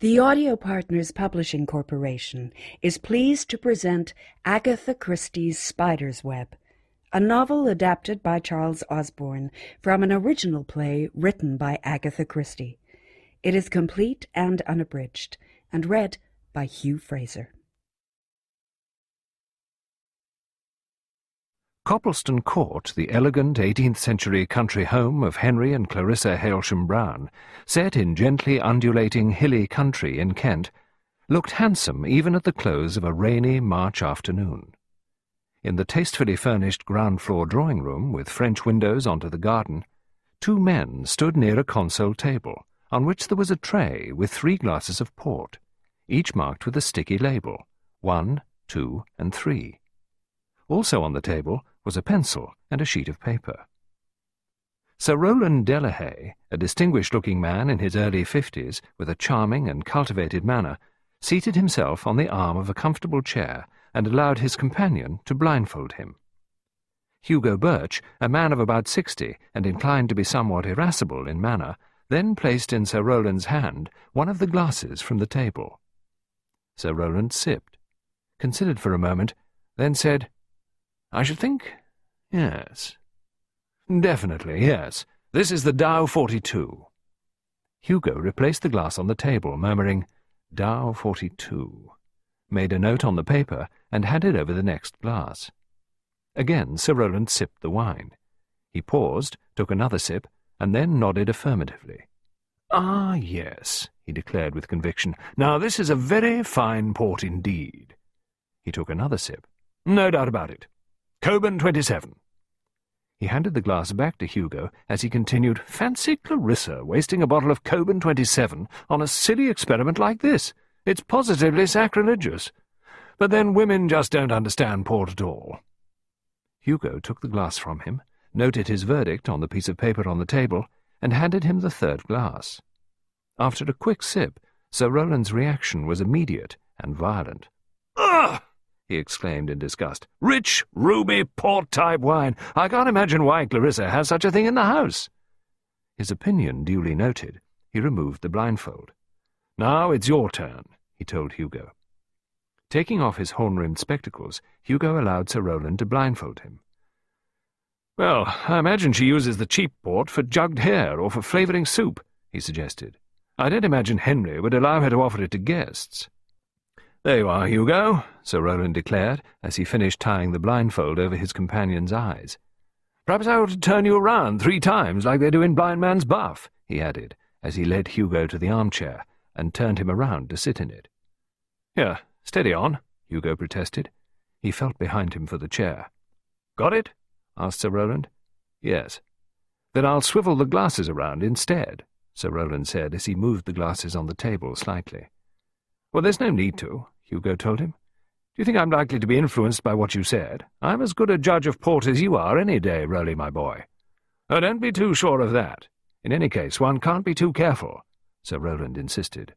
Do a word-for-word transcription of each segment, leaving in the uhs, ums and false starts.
The Audio Partners Publishing Corporation is pleased to present Agatha Christie's Spider's Web, a novel adapted by Charles Osborne from an original play written by Agatha Christie. It is complete and unabridged, and read by Hugh Fraser. Coppleston Court, the elegant eighteenth-century country home of Henry and Clarissa Hailsham Brown, set in gently undulating hilly country in Kent, looked handsome even at the close of a rainy March afternoon. In the tastefully furnished ground-floor drawing-room, with French windows onto the garden, two men stood near a console table, on which there was a tray with three glasses of port, each marked with a sticky label, one, two, and three. Also on the table was a pencil and a sheet of paper. Sir Rowland Delahaye, a distinguished-looking man in his early fifties, with a charming and cultivated manner, seated himself on the arm of a comfortable chair and allowed his companion to blindfold him. Hugo Birch, a man of about sixty and inclined to be somewhat irascible in manner, then placed in Sir Rowland's hand one of the glasses from the table. Sir Rowland sipped, considered for a moment, then said, "I should think, yes. Definitely, yes. This is the Dow forty-two. Hugo replaced the glass on the table, murmuring, Dow forty-two, made a note on the paper, and handed over the next glass. Again Sir Rowland sipped the wine. He paused, took another sip, and then nodded affirmatively. "Ah, yes," he declared with conviction. "Now this is a very fine port indeed." He took another sip. "No doubt about it. Coburn twenty-seven. He handed the glass back to Hugo as he continued, "Fancy Clarissa wasting a bottle of Coburn twenty-seven on a silly experiment like this. It's positively sacrilegious. But then women just don't understand port at all." Hugo took the glass from him, noted his verdict on the piece of paper on the table, and handed him the third glass. After a quick sip, Sir Rowland's reaction was immediate and violent. "Ugh!" he exclaimed in disgust. "Rich, ruby, port-type wine! I can't imagine why Clarissa has such a thing in the house." His opinion duly noted, he removed the blindfold. "Now it's your turn," he told Hugo. Taking off his horn-rimmed spectacles, Hugo allowed Sir Rowland to blindfold him. "Well, I imagine she uses the cheap port for jugged hare or for flavouring soup," he suggested. "I don't imagine Henry would allow her to offer it to guests." "There you are, Hugo," Sir Rowland declared, as he finished tying the blindfold over his companion's eyes. "Perhaps I ought to turn you around three times like they do in Blind Man's Buff," he added, as he led Hugo to the armchair and turned him around to sit in it. "Here, steady on," Hugo protested. He felt behind him for the chair. "Got it?" asked Sir Rowland. "Yes." "Then I'll swivel the glasses around instead," Sir Rowland said as he moved the glasses on the table slightly. "Well, there's no need to," Hugo told him. "Do you think I'm likely to be influenced by what you said? I'm as good a judge of port as you are any day, Rowley, my boy." "Oh, don't be too sure of that. In any case, one can't be too careful," Sir Rowland insisted.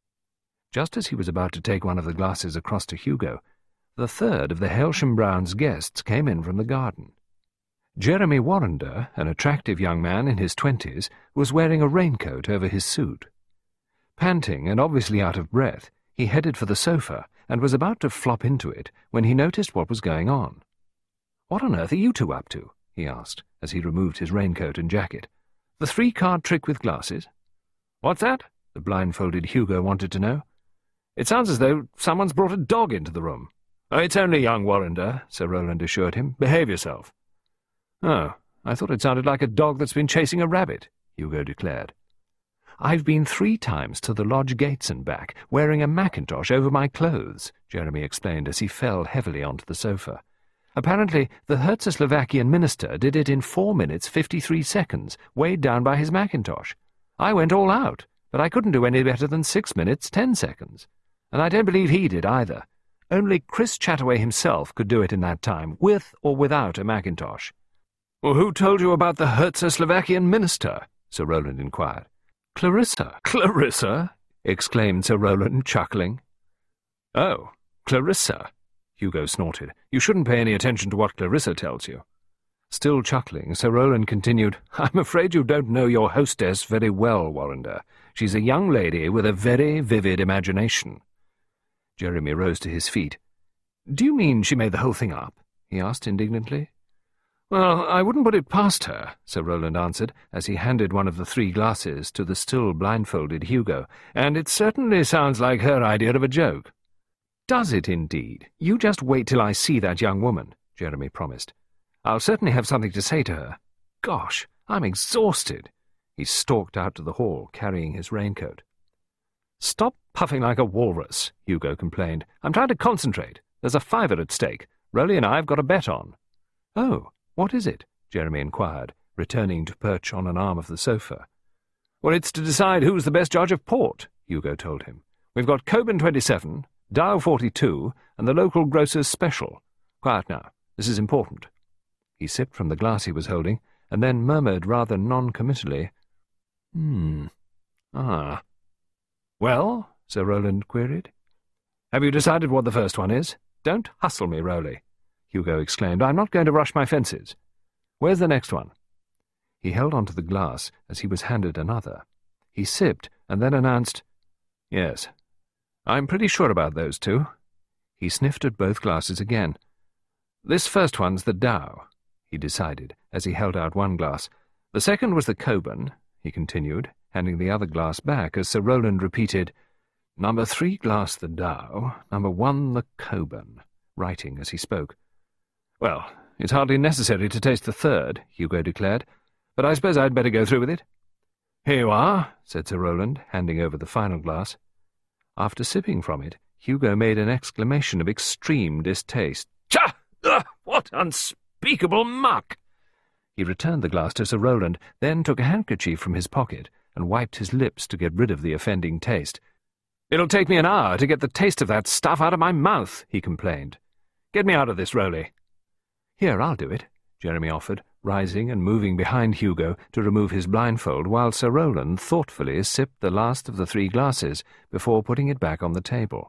Just as he was about to take one of the glasses across to Hugo, the third of the Hailsham Browns' guests came in from the garden. Jeremy Warrender, an attractive young man in his twenties, was wearing a raincoat over his suit. Panting and obviously out of breath, he headed for the sofa and was about to flop into it when he noticed what was going on. "What on earth are you two up to?" he asked, as he removed his raincoat and jacket. "The three-card trick with glasses?" "What's that?" the blindfolded Hugo wanted to know. "It sounds as though someone's brought a dog into the room." "Oh, it's only young Warrender," Sir Rowland assured him. "Behave yourself." "Oh, I thought it sounded like a dog that's been chasing a rabbit," Hugo declared. "I've been three times to the lodge gates and back, wearing a mackintosh over my clothes," Jeremy explained as he fell heavily onto the sofa. "Apparently the Herzegovinian minister did it in four minutes fifty-three seconds, weighed down by his mackintosh. I went all out, but I couldn't do any better than six minutes ten seconds. And I don't believe he did either. Only Chris Chataway himself could do it in that time, with or without a mackintosh." "Well, who told you about the Herzegovinian minister?" Sir Rowland inquired. "Clarissa." "Clarissa?" exclaimed Sir Rowland, chuckling. "Oh, Clarissa," Hugo snorted. "You shouldn't pay any attention to what Clarissa tells you." Still chuckling, Sir Rowland continued, "I'm afraid you don't know your hostess very well, Warrender. She's a young lady with a very vivid imagination. Jeremy rose to his feet. "Do you mean she made the whole thing up?" he asked indignantly. "Well, I wouldn't put it past her," Sir Rowland answered, as he handed one of the three glasses to the still blindfolded Hugo, "and it certainly sounds like her idea of a joke." "Does it indeed? You just wait till I see that young woman," Jeremy promised. "I'll certainly have something to say to her. Gosh, I'm exhausted." He stalked out to the hall, carrying his raincoat. "Stop puffing like a walrus," Hugo complained. "I'm trying to concentrate. There's a fiver at stake. Rowley and I have got a bet on." "Oh, what is it?" Jeremy inquired, returning to perch on an arm of the sofa. "Well, it's to decide who's the best judge of port," Hugo told him. "We've got Coburn twenty-seven, Dow forty-two, and the local grocer's special. Quiet now. This is important." He sipped from the glass he was holding, and then murmured rather non-committally, "Hmm. Ah." "Well?" Sir Rowland queried. "Have you decided what the first one is? Don't hustle me, Rowley," Hugo exclaimed. "I'm not going to rush my fences. Where's the next one?" He held on to the glass as he was handed another. He sipped and then announced, "Yes, I'm pretty sure about those two." He sniffed at both glasses again. "This first one's the Dow," he decided, as he held out one glass. "The second was the Coburn," he continued, handing the other glass back as Sir Rowland repeated, "Number three glass the Dow, number one the Coburn," writing as he spoke. "Well, it's hardly necessary to taste the third," Hugo declared, "but I suppose I'd better go through with it." "Here you are," said Sir Rowland, handing over the final glass. After sipping from it, Hugo made an exclamation of extreme distaste. "Tcha! Ugh, what unspeakable muck!" He returned the glass to Sir Rowland, then took a handkerchief from his pocket and wiped his lips to get rid of the offending taste. "It'll take me an hour to get the taste of that stuff out of my mouth," he complained. "Get me out of this, Rowley." "Here, I'll do it," Jeremy offered, rising and moving behind Hugo to remove his blindfold, while Sir Rowland thoughtfully sipped the last of the three glasses before putting it back on the table.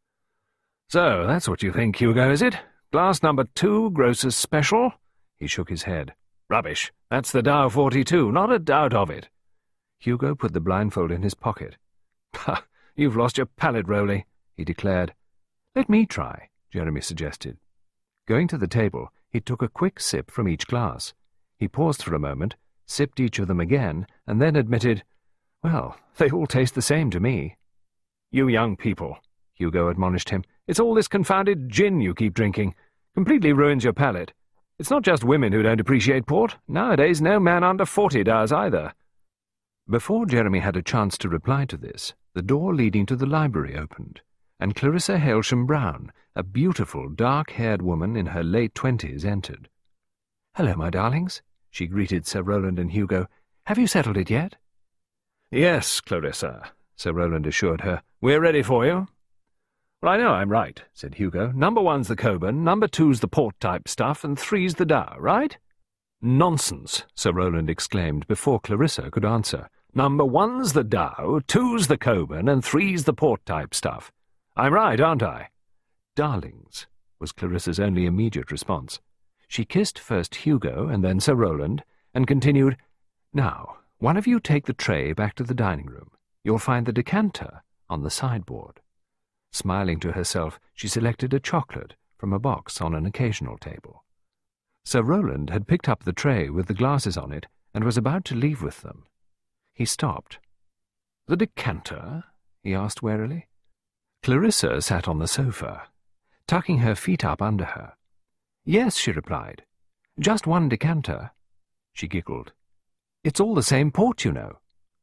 "So, that's what you think, Hugo, is it? Glass number two, grocer's special?" He shook his head. "Rubbish. That's the Dow forty-two, not a doubt of it." Hugo put the blindfold in his pocket. "Ha! You've lost your palate, Rowley," he declared. "Let me try," Jeremy suggested. Going to the table, he took a quick sip from each glass. He paused for a moment, sipped each of them again, and then admitted, "Well, they all taste the same to me." "You young people," Hugo admonished him. "It's all this confounded gin you keep drinking. Completely ruins your palate. It's not just women who don't appreciate port. Nowadays no man under forty does either." Before Jeremy had a chance to reply to this, the door leading to the library opened, and Clarissa Hailsham-Brown, a beautiful, dark-haired woman in her late twenties, entered. "Hello, my darlings," she greeted Sir Rowland and Hugo. "Have you settled it yet?" "Yes, Clarissa," Sir Rowland assured her. "We're ready for you." "Well, I know I'm right," said Hugo. "Number one's the Coburn, number two's the port-type stuff, and three's the Dow, right?" "Nonsense," Sir Rowland exclaimed before Clarissa could answer. "Number one's the Dow, two's the Coburn, and three's the port-type stuff. I'm right, aren't I?" "Darlings," was Clarissa's only immediate response. She kissed first Hugo and then Sir Rowland, and continued, "Now, one of you take the tray back to the dining room. You'll find the decanter on the sideboard." Smiling to herself, she selected a chocolate from a box on an occasional table. Sir Rowland had picked up the tray with the glasses on it and was about to leave with them. He stopped. "The decanter?" he asked warily. Clarissa sat on the sofa, tucking her feet up under her. "Yes," she replied. "Just one decanter." She giggled. "It's all the same port, you know."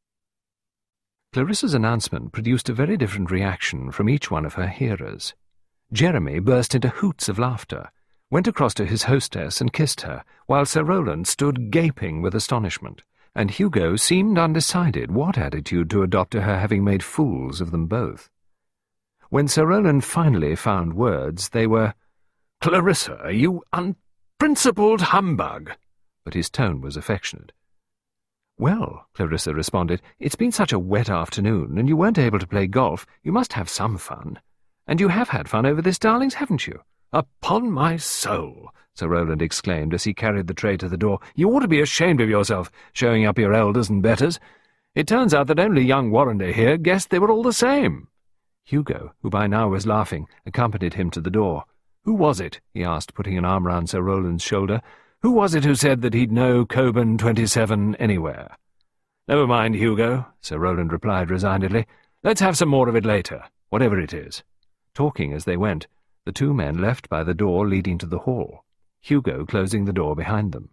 Clarissa's announcement produced a very different reaction from each one of her hearers. Jeremy burst into hoots of laughter, went across to his hostess and kissed her, while Sir Rowland stood gaping with astonishment, and Hugo seemed undecided what attitude to adopt to her having made fools of them both. When Sir Rowland finally found words, they were, "Clarissa, you unprincipled humbug!" But his tone was affectionate. "Well," Clarissa responded, "it's been such a wet afternoon, and you weren't able to play golf. You must have some fun. And you have had fun over this, darlings, haven't you?" "Upon my soul!" Sir Rowland exclaimed as he carried the tray to the door. "You ought to be ashamed of yourself, showing up your elders and betters. It turns out that only young Warrender here guessed they were all the same. Hugo, who by now was laughing, accompanied him to the door. Who was it? He asked, putting an arm round Sir Rowland's shoulder. Who was it who said that he'd know Coburn twenty-seven anywhere? Never mind, Hugo, Sir Rowland replied resignedly. Let's have some more of it later, whatever it is. Talking as they went, the two men left by the door leading to the hall, Hugo closing the door behind them.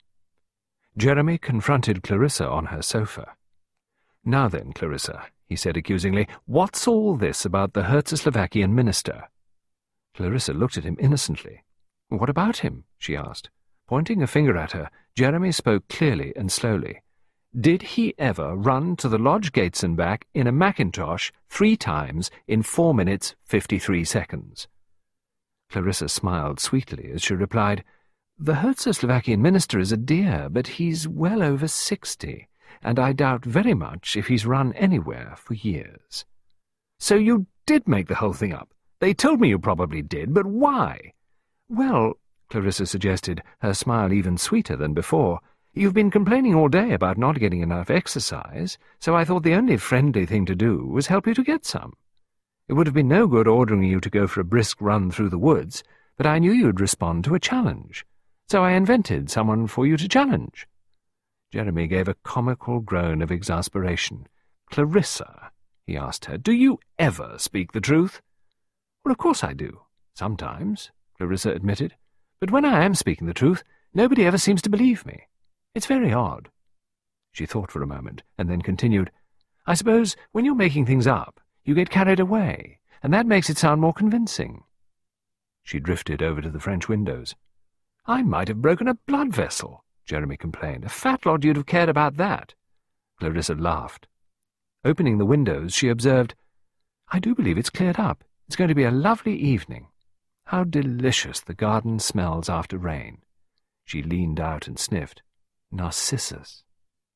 Jeremy confronted Clarissa on her sofa. "Now then, Clarissa," he said accusingly, "what's all this about the Herzeslovakian minister?" Clarissa looked at him innocently. "What about him?" she asked. Pointing a finger at her, Jeremy spoke clearly and slowly. "Did he ever run to the lodge gates and back in a mackintosh three times in four minutes fifty-three seconds?" Clarissa smiled sweetly as she replied, "The Herzeslovakian minister is a dear, but he's well over sixty, and I doubt very much if he's run anywhere for years." "So you did make the whole thing up? They told me you probably did, but why?" "Well," Clarissa suggested, her smile even sweeter than before, "you've been complaining all day about not getting enough exercise, so I thought the only friendly thing to do was help you to get some. It would have been no good ordering you to go for a brisk run through the woods, but I knew you'd respond to a challenge, so I invented someone for you to challenge." Jeremy gave a comical groan of exasperation. "Clarissa," he asked her, "do you ever speak the truth?" "Well, of course I do. Sometimes," Clarissa admitted. "But when I am speaking the truth, nobody ever seems to believe me. It's very odd." She thought for a moment, and then continued, "I suppose when you're making things up, you get carried away, and that makes it sound more convincing." She drifted over to the French windows. "I might have broken a blood vessel," Jeremy complained. "A fat lot you'd have cared about that." Clarissa laughed. Opening the windows, she observed, "I do believe it's cleared up. It's going to be a lovely evening. How delicious the garden smells after rain." She leaned out and sniffed. "Narcissus."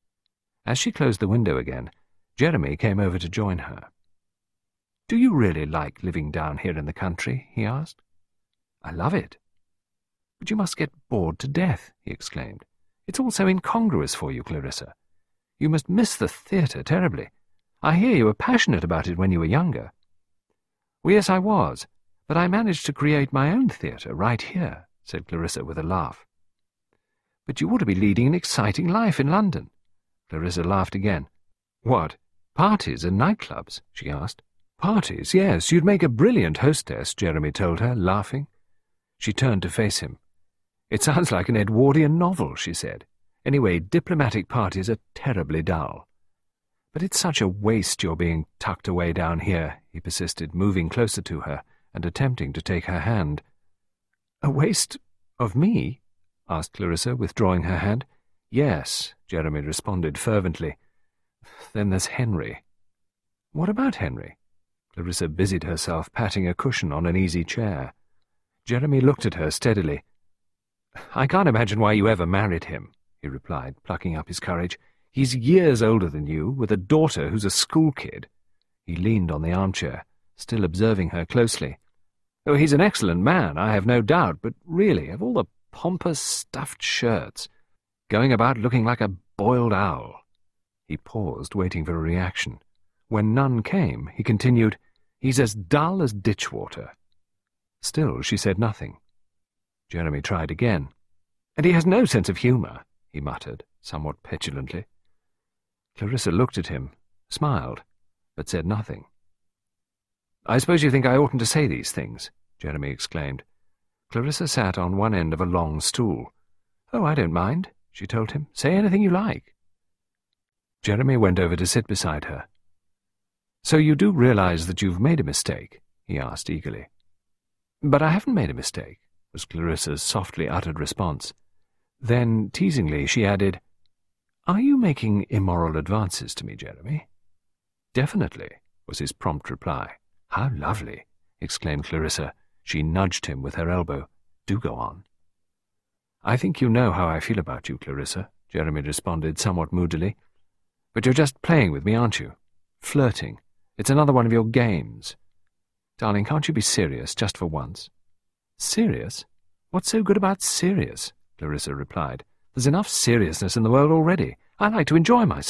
As she closed the window again, Jeremy came over to join her. "Do you really like living down here in the country?" he asked. "I love it." "But you must get bored to death," he exclaimed. "It's all so incongruous for you, Clarissa. You must miss the theatre terribly. I hear you were passionate about it when you were younger." "Well, yes, I was, but I managed to create my own theatre right here," said Clarissa with a laugh. "But you ought to be leading an exciting life in London." Clarissa laughed again. "What, parties and nightclubs?" she asked. "Parties, yes, you'd make a brilliant hostess," Jeremy told her, laughing. She turned to face him. "It sounds like an Edwardian novel," she said. "Anyway, diplomatic parties are terribly dull." "But it's such a waste your being tucked away down here," he persisted, moving closer to her and attempting to take her hand. "A waste of me?" asked Clarissa, withdrawing her hand. "Yes," Jeremy responded fervently. "Then there's Henry." "What about Henry?" Clarissa busied herself patting a cushion on an easy chair. Jeremy looked at her steadily. "I can't imagine why you ever married him," he replied, plucking up his courage. "He's years older than you, with a daughter who's a school kid." He leaned on the armchair, still observing her closely. "Oh, he's an excellent man, I have no doubt, but really, of all the pompous stuffed shirts, going about looking like a boiled owl." He paused, waiting for a reaction. When none came, he continued, "He's as dull as ditchwater." Still she said nothing. Jeremy tried again. "And he has no sense of humour," he muttered, somewhat petulantly. Clarissa looked at him, smiled, but said nothing. "I suppose you think I oughtn't to say these things," Jeremy exclaimed. Clarissa sat on one end of a long stool. "Oh, I don't mind," she told him. "Say anything you like." Jeremy went over to sit beside her. "So you do realize that you've made a mistake?" he asked eagerly. "But I haven't made a mistake," was Clarissa's softly uttered response. Then, teasingly, she added, "Are you making immoral advances to me, Jeremy?" "Definitely," was his prompt reply. "How lovely!" exclaimed Clarissa. She nudged him with her elbow. "Do go on." "I think you know how I feel about you, Clarissa," Jeremy responded somewhat moodily. "But you're just playing with me, aren't you? Flirting. It's another one of your games. Darling, can't you be serious just for once?" "Serious? What's so good about serious?" Clarissa replied. "There's enough seriousness in the world already. I like to enjoy myself.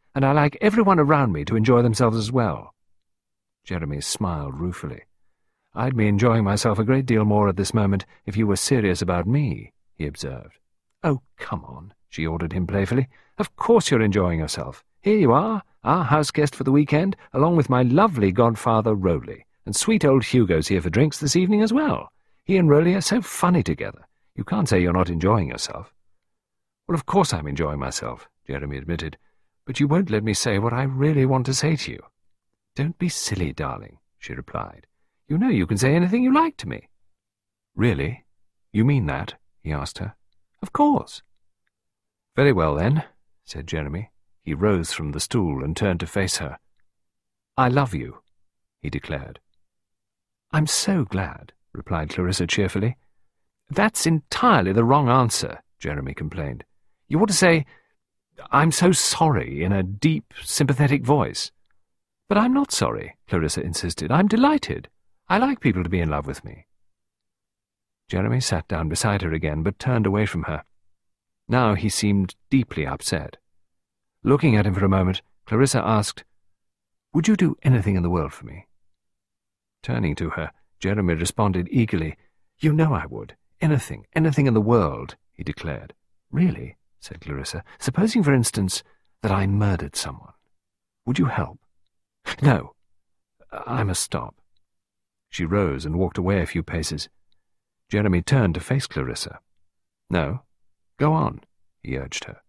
and I like everyone around me to enjoy themselves as well." Jeremy smiled ruefully. "I'd be enjoying myself a great deal more at this moment if you were serious about me," he observed. "Oh, come on," she ordered him playfully. "Of course you're enjoying yourself. Here you are, our house guest for the weekend, along with my lovely godfather Rowley, and sweet old Hugo's here for drinks this evening as well. He and Rowley are so funny together. You can't say you're not enjoying yourself." "Well, of course I'm enjoying myself," Jeremy admitted, "but you won't let me say what I really want to say to you." "Don't be silly, darling," she replied. "You know you can say anything you like to me." "Really? You mean that?" he asked her. "Of course." "Very well, then," said Jeremy. He rose from the stool and turned to face her. "I love you," he declared. "I'm so glad," replied Clarissa cheerfully. "That's entirely the wrong answer," Jeremy complained. "You ought to say, 'I'm so sorry,' in a deep, sympathetic voice." "But I'm not sorry," Clarissa insisted. "I'm delighted. I like people to be in love with me." Jeremy sat down beside her again, but turned away from her. Now he seemed deeply upset. Looking at him for a moment, Clarissa asked, "Would you do anything in the world for me?" Turning to her, Jeremy responded eagerly, "You know I would. Anything, anything in the world," he declared. "Really?" said Clarissa. "Supposing, for instance, that I murdered someone. Would you help?" "No. I must stop." She rose and walked away a few paces. Jeremy turned to face Clarissa. "No, go on," he urged her.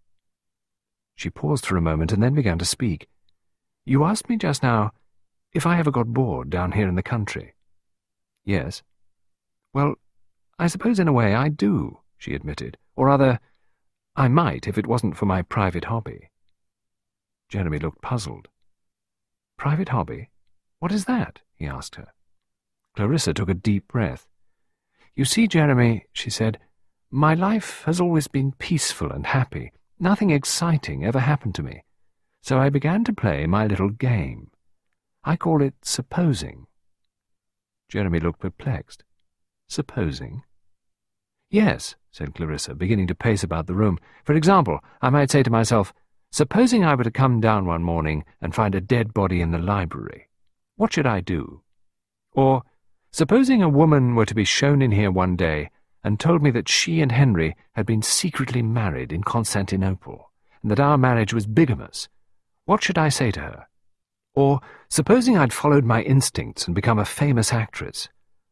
She paused for a moment and then began to speak. "You asked me just now if I ever got bored down here in the country." "Yes." "Well, I suppose in a way I do," she admitted. "Or rather, I might if it wasn't for my private hobby." Jeremy looked puzzled. "Private hobby? What is that?" he asked her. Clarissa took a deep breath. "You see, Jeremy," she said, "my life has always been peaceful and happy. Nothing exciting ever happened to me. So I began to play my little game. I call it supposing." Jeremy looked perplexed. "Supposing?" "Yes," said Clarissa, beginning to pace about the room. "For example, I might say to myself, supposing I were to come down one morning and find a dead body in the library, what should I do? Or, supposing a woman were to be shown in here one day and told me that she and Henry had been secretly married in Constantinople, and that our marriage was bigamous, what should I say to her? Or, supposing I'd followed my instincts and become a famous actress?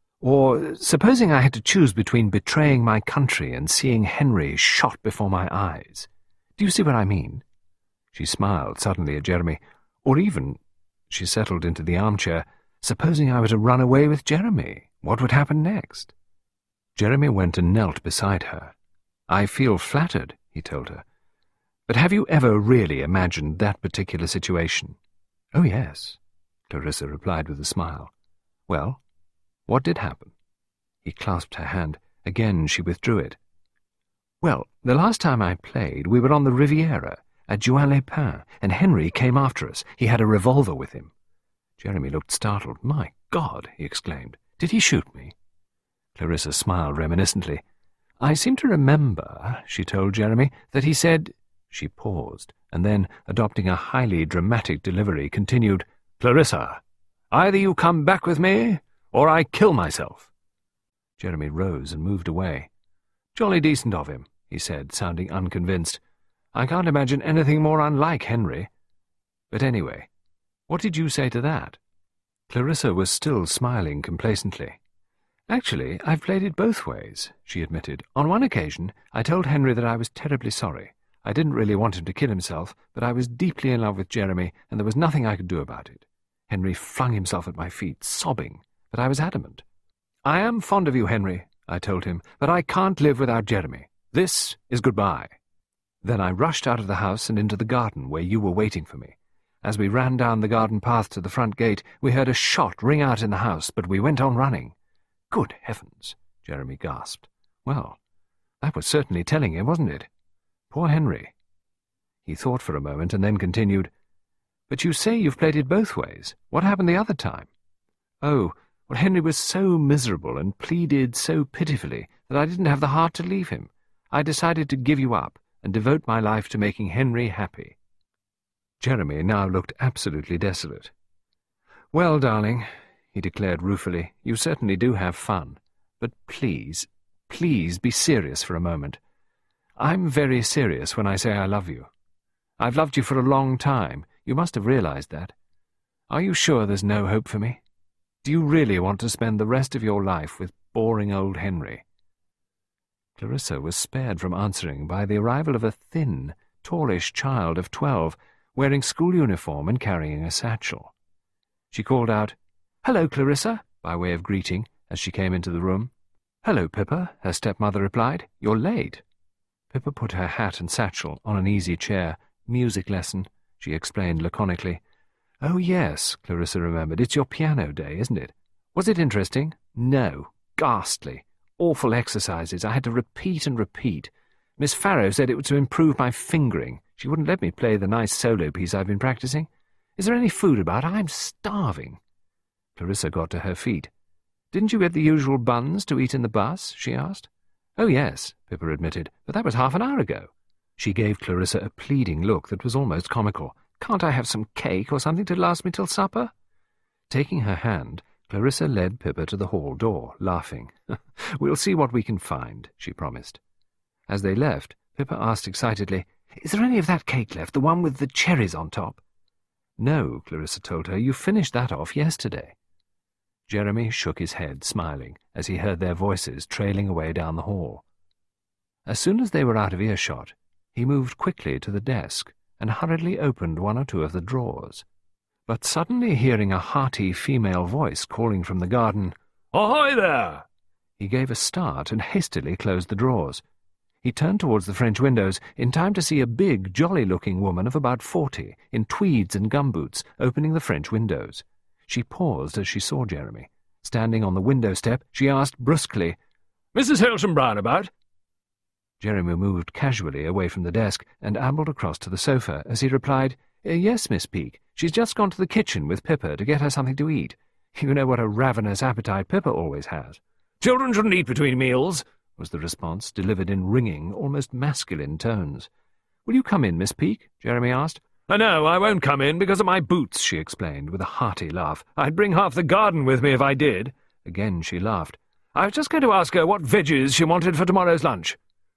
Or, supposing I had to choose between betraying my country and seeing Henry shot before my eyes? Do you see what I mean?" She smiled suddenly at Jeremy. "Or even," she settled into the armchair, "supposing I were to run away with Jeremy, what would happen next?" Jeremy went and knelt beside her. "I feel flattered," he told her. "But have you ever really imagined that particular situation?" "Oh, yes," Clarissa replied with a smile. "Well, what did happen?" He clasped her hand. Again she withdrew it. "Well, the last time I played, we were on the Riviera, at Juan-les-Pins, and Henry came after us. He had a revolver with him." Jeremy looked startled. "My God!" he exclaimed. "Did he shoot me?" Clarissa smiled reminiscently. "I seem to remember," she told Jeremy, "that he said—" She paused, and then, adopting a highly dramatic delivery, continued, "Clarissa, either you come back with me, or I kill myself." Jeremy rose and moved away. "Jolly decent of him," he said, sounding unconvinced. "I can't imagine anything more unlike Henry. But anyway, what did you say to that?" Clarissa was still smiling complacently. "Actually, I've played it both ways," she admitted. "On one occasion, I told Henry that I was terribly sorry. I didn't really want him to kill himself, but I was deeply in love with Jeremy, and there was nothing I could do about it. Henry flung himself at my feet, sobbing, but I was adamant. 'I am fond of you, Henry,' I told him, 'but I can't live without Jeremy. This is goodbye.' Then I rushed out of the house and into the garden where you were waiting for me. As we ran down the garden path to the front gate, we heard a shot ring out in the house, but we went on running." "Good heavens!" Jeremy gasped. "Well, that was certainly telling him, wasn't it? Poor Henry." He thought for a moment and then continued, "But you say you've played it both ways. What happened the other time?" "Oh, well, Henry was so miserable and pleaded so pitifully that I didn't have the heart to leave him. I decided to give you up and devote my life to making Henry happy." Jeremy now looked absolutely desolate. "Well, darling," he declared ruefully, "you certainly do have fun. But please, please be serious for a moment. I'm very serious when I say I love you. I've loved you for a long time. You must have realized that. Are you sure there's no hope for me? Do you really want to spend the rest of your life with boring old Henry?" Clarissa was spared from answering by the arrival of a thin, tallish child of twelve, wearing school uniform and carrying a satchel. She called out, "Hello, Clarissa," by way of greeting, as she came into the room. "Hello, Pippa," her stepmother replied. "You're late." Pippa put her hat and satchel on an easy chair. "Music lesson," she explained laconically. "Oh, yes," Clarissa remembered. "It's your piano day, isn't it? Was it interesting?" "No. Ghastly. Awful exercises. I had to repeat and repeat. Miss Farrow said it was to improve my fingering. She wouldn't let me play the nice solo piece I've been practicing. Is there any food about? I'm starving." Clarissa got to her feet. "Didn't you get the usual buns to eat in the bus?" she asked. "Oh, yes," Pippa admitted, "but that was half an hour ago." She gave Clarissa a pleading look that was almost comical. "Can't I have some cake or something to last me till supper?" Taking her hand, Clarissa led Pippa to the hall door, laughing. "We'll see what we can find," she promised. As they left, Pippa asked excitedly, "Is there any of that cake left, the one with the cherries on top?" "No," Clarissa told her. "You finished that off yesterday." Jeremy shook his head, smiling, as he heard their voices trailing away down the hall. As soon as they were out of earshot, he moved quickly to the desk and hurriedly opened one or two of the drawers. But suddenly hearing a hearty female voice calling from the garden, "Ahoy there!" he gave a start and hastily closed the drawers. He turned towards the French windows in time to see a big, jolly-looking woman of about forty, in tweeds and gumboots, opening the French windows. She paused as she saw Jeremy. Standing on the window step, she asked brusquely, "Missus Hailsham Brown about?" Jeremy moved casually away from the desk and ambled across to the sofa as he replied, "Yes, Miss Peake. She's just gone to the kitchen with Pippa to get her something to eat. You know what a ravenous appetite Pippa always has." "Children shouldn't eat between meals," was the response, delivered in ringing, almost masculine tones. "Will you come in, Miss Peake?" Jeremy asked. "Oh, no, I won't come in because of my boots," she explained, with a hearty laugh. "I'd bring half the garden with me if I did." Again she laughed. "I was just going to ask her what veggies she wanted for tomorrow's lunch."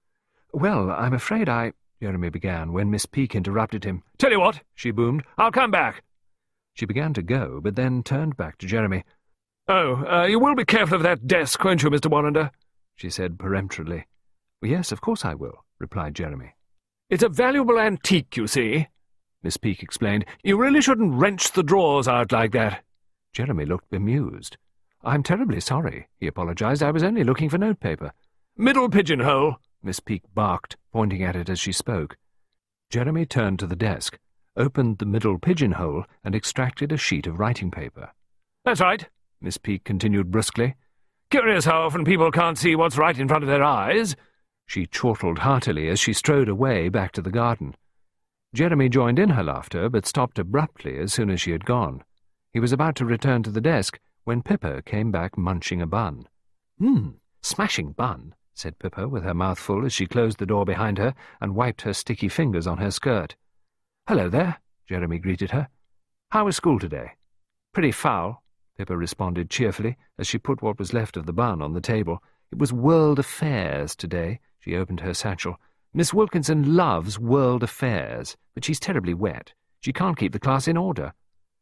"Well, I'm afraid I—" Jeremy began, when Miss Peake interrupted him. "Tell you what," she boomed, "I'll come back." She began to go, but then turned back to Jeremy. "Oh, uh, you will be careful of that desk, won't you, Mister Warrender?" she said peremptorily. "Yes, of course I will," replied Jeremy. "It's a valuable antique, you see," Miss Peake explained. "You really shouldn't wrench the drawers out like that." Jeremy looked bemused. "I'm terribly sorry," he apologized. "I was only looking for notepaper." "Middle pigeonhole," Miss Peake barked, pointing at it as she spoke. Jeremy turned to the desk, opened the middle pigeonhole, and extracted a sheet of writing paper. "That's right," Miss Peake continued brusquely. "Curious how often people can't see what's right in front of their eyes." She chortled heartily as she strode away back to the garden. Jeremy joined in her laughter, but stopped abruptly as soon as she had gone. He was about to return to the desk when Pippa came back munching a bun. "Hmm, smashing bun," said Pippa with her mouth full as she closed the door behind her and wiped her sticky fingers on her skirt. "Hello there," Jeremy greeted her. "How was school today?" "Pretty foul," Pippa responded cheerfully as she put what was left of the bun on the table. "It was World Affairs today." She opened her satchel. "Miss Wilkinson loves World Affairs, but she's terribly wet. She can't keep the class in order."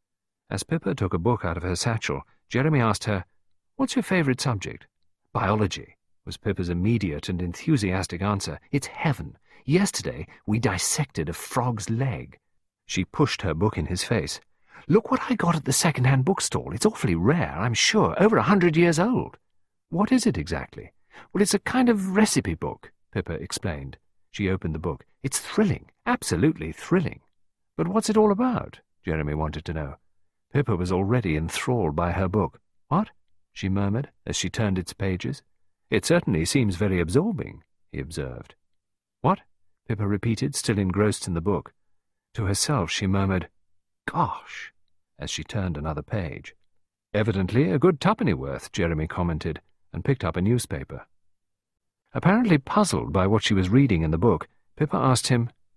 As Pippa took a book out of her satchel, Jeremy asked her, "What's your favourite subject?" "Biology," was Pippa's immediate and enthusiastic answer. "It's heaven. Yesterday we dissected a frog's leg." She pushed her book in his face. "Look what I got at the second-hand bookstall. It's awfully rare, I'm sure, over a hundred years old." "What is it exactly?" "Well, it's a kind of recipe book," Pippa explained. She opened the book. "It's thrilling, absolutely thrilling." "But what's it all about?" Jeremy wanted to know. Pippa was already enthralled by her book. "What?" she murmured as she turned its pages. "It certainly seems very absorbing," he observed. "What?" Pippa repeated, still engrossed in the book. To herself she murmured, "Gosh," as she turned another page. "Evidently a good tuppennyworth," Jeremy commented, and picked up a newspaper. Apparently puzzled by what she was reading in the book, Pippa asked him,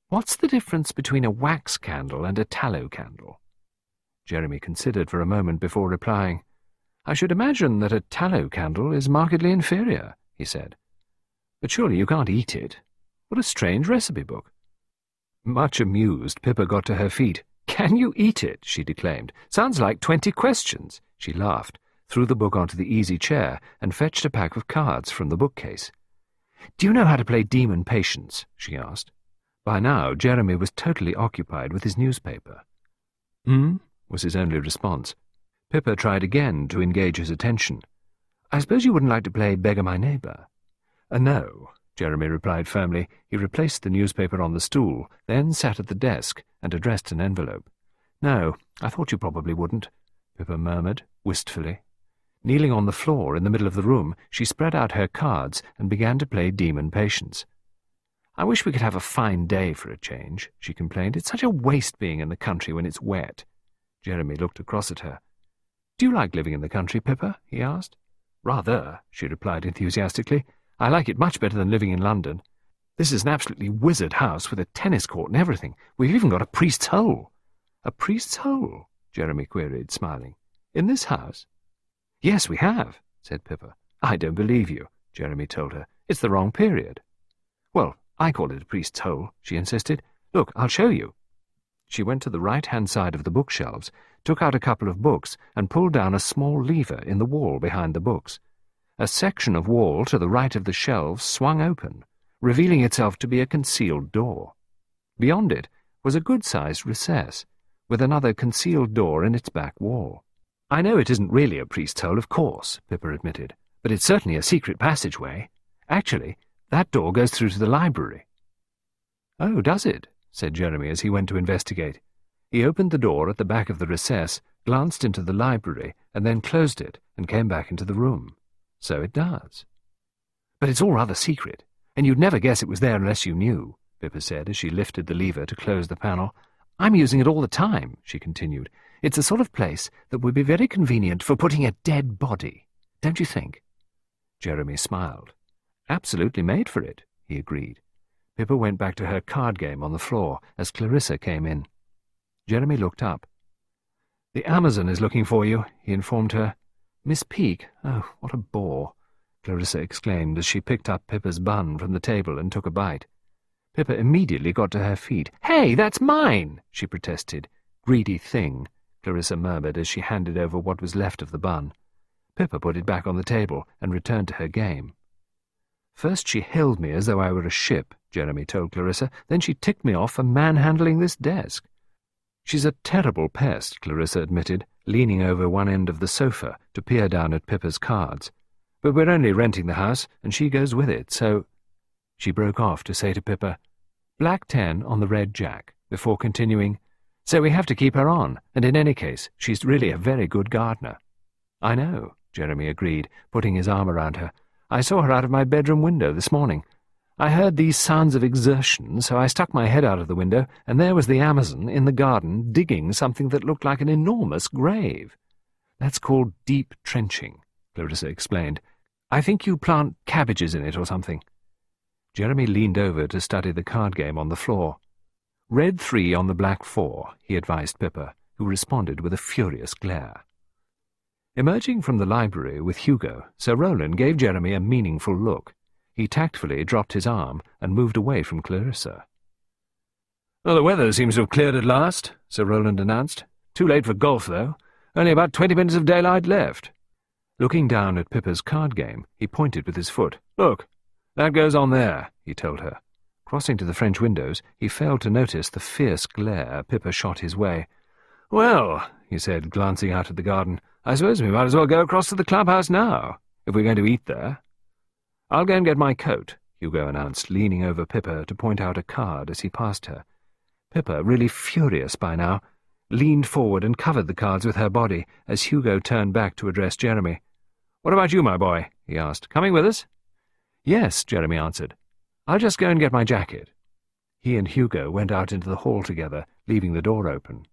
What's the difference between a wax candle and a tallow candle? Jeremy considered for a moment before replying. I should imagine that a tallow candle is markedly inferior, he said. But surely you can't eat it. What a strange recipe book. Much amused, Pippa got to her feet. Can you eat it? She declaimed. Sounds like twenty questions. She laughed, threw the book onto the easy chair, and fetched a pack of cards from the bookcase. Do you know how to play Demon Patience? She asked. By now, Jeremy was totally occupied with his newspaper. Hmm? Was his only response. Pippa tried again to engage his attention. I suppose you wouldn't like to play Beggar My Neighbour? Uh, no, Jeremy replied firmly. He replaced the newspaper on the stool, then sat at the desk and addressed an envelope. No, I thought you probably wouldn't, Pippa murmured, wistfully. Kneeling on the floor in the middle of the room, she spread out her cards and began to play Demon Patience. I wish we could have a fine day for a change, she complained. It's such a waste being in the country when it's wet. Jeremy looked across at her. Do you like living in the country, Pippa? He asked. Rather, she replied enthusiastically. I like it much better than living in London. This is an absolutely wizard house with a tennis court and everything. We've even got a priest's hole. A priest's hole? Jeremy queried, smiling. In this house? Yes, we have, said Pippa. I don't believe you, Jeremy told her. It's the wrong period. Well, I call it a priest's hole, she insisted. Look, I'll show you. She went to the right-hand side of the bookshelves, took out a couple of books, and pulled down a small lever in the wall behind the books. A section of wall to the right of the shelves swung open, revealing itself to be a concealed door. Beyond it was a good-sized recess, with another concealed door in its back wall. I know it isn't really a priest's hole, of course, Pippa admitted, but it's certainly a secret passageway. Actually, that door goes through to the library. Oh, does it? Said Jeremy as he went to investigate. He opened the door at the back of the recess, glanced into the library, and then closed it and came back into the room. So it does. But it's all rather secret, and you'd never guess it was there unless you knew, Pippa said as she lifted the lever to close the panel. I'm using it all the time, she continued. It's the sort of place that would be very convenient for putting a dead body, don't you think? Jeremy smiled. Absolutely made for it, he agreed. Pippa went back to her card game on the floor as Clarissa came in. Jeremy looked up. The Amazon is looking for you, he informed her. Miss Peake? Oh, what a bore, Clarissa exclaimed as she picked up Pippa's bun from the table and took a bite. Pippa immediately got to her feet. Hey, that's mine, she protested. Greedy thing, Clarissa murmured as she handed over what was left of the bun. Pippa put it back on the table and returned to her game. First she held me as though I were a ship, Jeremy told Clarissa. Then she ticked me off for manhandling this desk. She's a terrible pest, Clarissa admitted, leaning over one end of the sofa to peer down at Pippa's cards. But we're only renting the house, and she goes with it, so— She broke off to say to Pippa, Black ten on the red jack, before continuing, So we have to keep her on, and in any case, she's really a very good gardener. I know, Jeremy agreed, putting his arm around her. I saw her out of my bedroom window this morning. I heard these sounds of exertion, so I stuck my head out of the window, and there was the Amazon in the garden digging something that looked like an enormous grave. That's called deep trenching, Clarissa explained. I think you plant cabbages in it or something. Jeremy leaned over to study the card game on the floor. Red three on the black four, he advised Pippa, who responded with a furious glare. Emerging from the library with Hugo, Sir Rowland gave Jeremy a meaningful look. He tactfully dropped his arm and moved away from Clarissa. Well, the weather seems to have cleared at last, Sir Rowland announced. Too late for golf, though. Only about twenty minutes of daylight left. Looking down at Pippa's card game, he pointed with his foot. Look, that goes on there, he told her. Crossing to the French windows, he failed to notice the fierce glare Pippa shot his way. Well, he said, glancing out at the garden, I suppose we might as well go across to the clubhouse now, if we're going to eat there. I'll go and get my coat, Hugo announced, leaning over Pippa to point out a card as he passed her. Pippa, really furious by now, leaned forward and covered the cards with her body as Hugo turned back to address Jeremy. What about you, my boy? He asked. Coming with us? Yes, Jeremy answered. I'll just go and get my jacket. He and Hugo went out into the hall together, leaving the door open.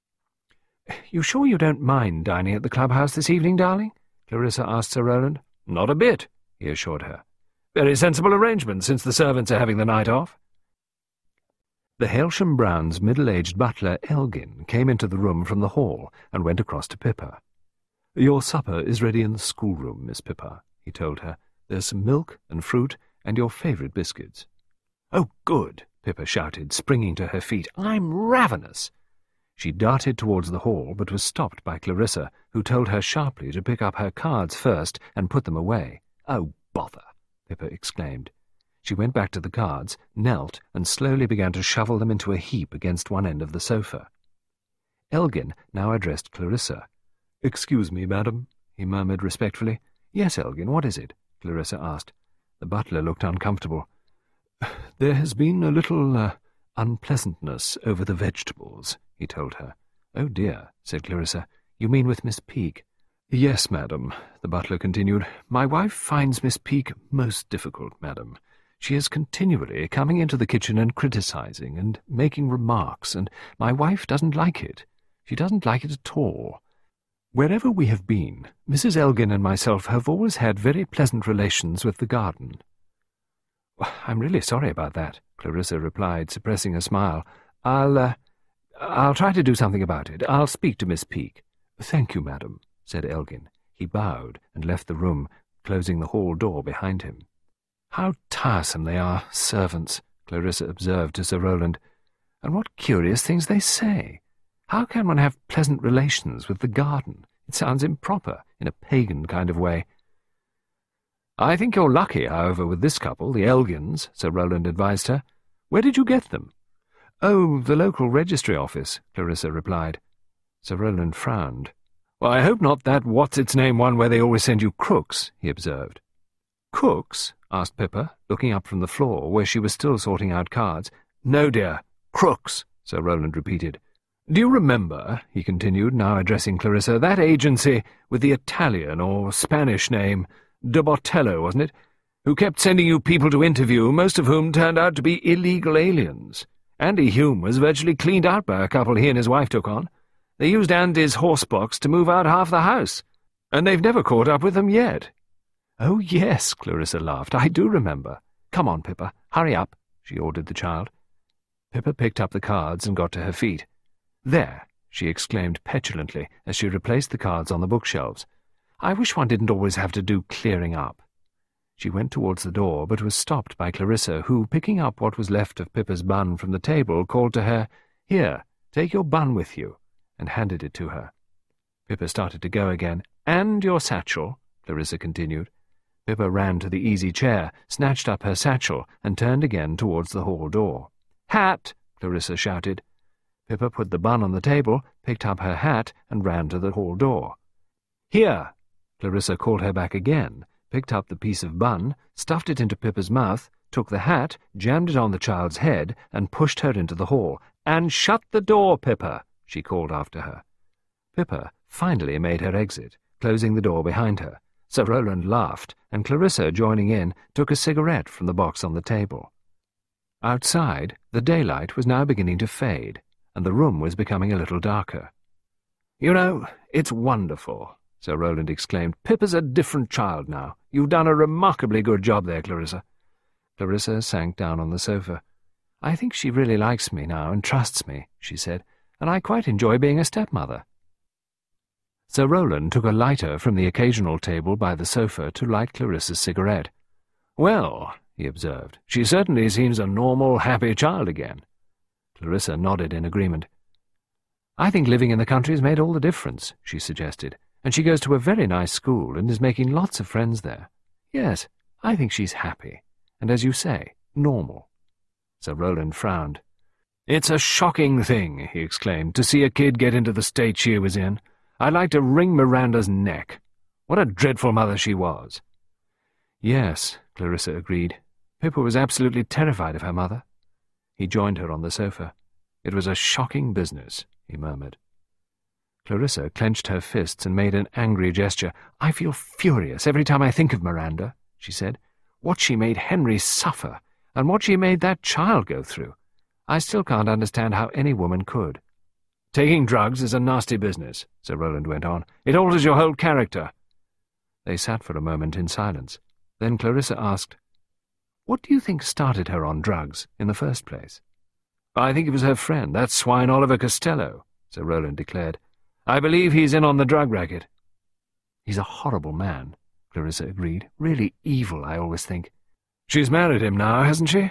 You sure you don't mind dining at the clubhouse this evening, darling? Clarissa asked Sir Rowland. Not a bit, he assured her. Very sensible arrangement, since the servants are having the night off. The Hailsham Browns' middle-aged butler, Elgin, came into the room from the hall and went across to Pippa. "Your supper is ready in the schoolroom, Miss Pippa," he told her. "There's some milk and fruit and your favourite biscuits." "Oh, good!" Pippa shouted, springing to her feet. "I'm ravenous!" She darted towards the hall, but was stopped by Clarissa, who told her sharply to pick up her cards first and put them away. "Oh, bother!" Pippa exclaimed. She went back to the cards, knelt, and slowly began to shovel them into a heap against one end of the sofa. Elgin now addressed Clarissa. "Excuse me, madam," he murmured respectfully. "Yes, Elgin, what is it?" Clarissa asked. The butler looked uncomfortable. "There has been a little uh, unpleasantness over the vegetables," he told her. "Oh, dear," said Clarissa. "You mean with Miss Peake?" "Yes, madam," the butler continued. "My wife finds Miss Peake most difficult, madam. She is continually coming into the kitchen and criticising and making remarks, and my wife doesn't like it. She doesn't like it at all. Wherever we have been, Missus Elgin and myself have always had very pleasant relations with the garden." "I'm really sorry about that," Clarissa replied, suppressing a smile. I'll, uh, I'll try to do something about it. I'll speak to Miss Peake." "Thank you, madam," said Elgin. He bowed and left the room, closing the hall door behind him. "How tiresome they are, servants," Clarissa observed to Sir Rowland. "And what curious things they say. How can one have pleasant relations with the garden? It sounds improper, in a pagan kind of way." "I think you're lucky, however, with this couple, the Elgins," Sir Rowland advised her. "Where did you get them?" "Oh, the local registry office," Clarissa replied. Sir Rowland frowned. "Well, I hope not that what's-its-name one where they always send you crooks," he observed. "Cooks?" asked Pippa, looking up from the floor, where she was still sorting out cards. "No, dear, crooks," Sir Rowland repeated. "Do you remember," he continued, now addressing Clarissa, "that agency with the Italian or Spanish name, De Botello, wasn't it, who kept sending you people to interview, most of whom turned out to be illegal aliens? Andy Hume was virtually cleaned out by a couple he and his wife took on. They used Andy's horsebox to move out half the house, and they've never caught up with them yet." "Oh, yes," Clarissa laughed. "I do remember. Come on, Pippa, hurry up," she ordered the child. Pippa picked up the cards and got to her feet. "There," she exclaimed petulantly as she replaced the cards on the bookshelves. "I wish one didn't always have to do clearing up." She went towards the door, but was stopped by Clarissa, who, picking up what was left of Pippa's bun from the table, called to her, "Here, take your bun with you," and handed it to her. Pippa started to go again. "And your satchel," Clarissa continued. Pippa ran to the easy chair, snatched up her satchel, and turned again towards the hall door. "Hat!" Clarissa shouted. Pippa put the bun on the table, picked up her hat, and ran to the hall door. "Here!" Clarissa called her back again, picked up the piece of bun, stuffed it into Pippa's mouth, took the hat, jammed it on the child's head, and pushed her into the hall. "And shut the door, Pippa!" she called after her. Pippa finally made her exit, closing the door behind her. Sir Rowland laughed, and Clarissa, joining in, took a cigarette from the box on the table. Outside, the daylight was now beginning to fade, and the room was becoming a little darker. "You know, it's wonderful," Sir Rowland exclaimed. "Pippa's a different child now. You've done a remarkably good job there, Clarissa." Clarissa sank down on the sofa. "I think she really likes me now and trusts me," she said, "and I quite enjoy being a stepmother." Sir Rowland took a lighter from the occasional table by the sofa to light Clarissa's cigarette. "Well," he observed, "she certainly seems a normal, happy child again." Clarissa nodded in agreement. "I think living in the country has made all the difference," she suggested, "and she goes to a very nice school and is making lots of friends there. Yes, I think she's happy, and, as you say, normal." Sir Rowland frowned. "It's a shocking thing," he exclaimed, "to see a kid get into the state she was in. I'd like to wring Miranda's neck. What a dreadful mother she was." "Yes," Clarissa agreed. "Pippa was absolutely terrified of her mother." He joined her on the sofa. "It was a shocking business," he murmured. Clarissa clenched her fists and made an angry gesture. "I feel furious every time I think of Miranda," she said. "What she made Henry suffer, and what she made that child go through. I still can't understand how any woman could." "Taking drugs is a nasty business," Sir Rowland went on. "It alters your whole character." They sat for a moment in silence. Then Clarissa asked, "What do you think started her on drugs in the first place?" I think it was her friend, that swine Oliver Costello, Sir Rowland declared. I believe he's in on the drug racket. He's a horrible man, Clarissa agreed. Really evil, I always think. She's married him now, hasn't she?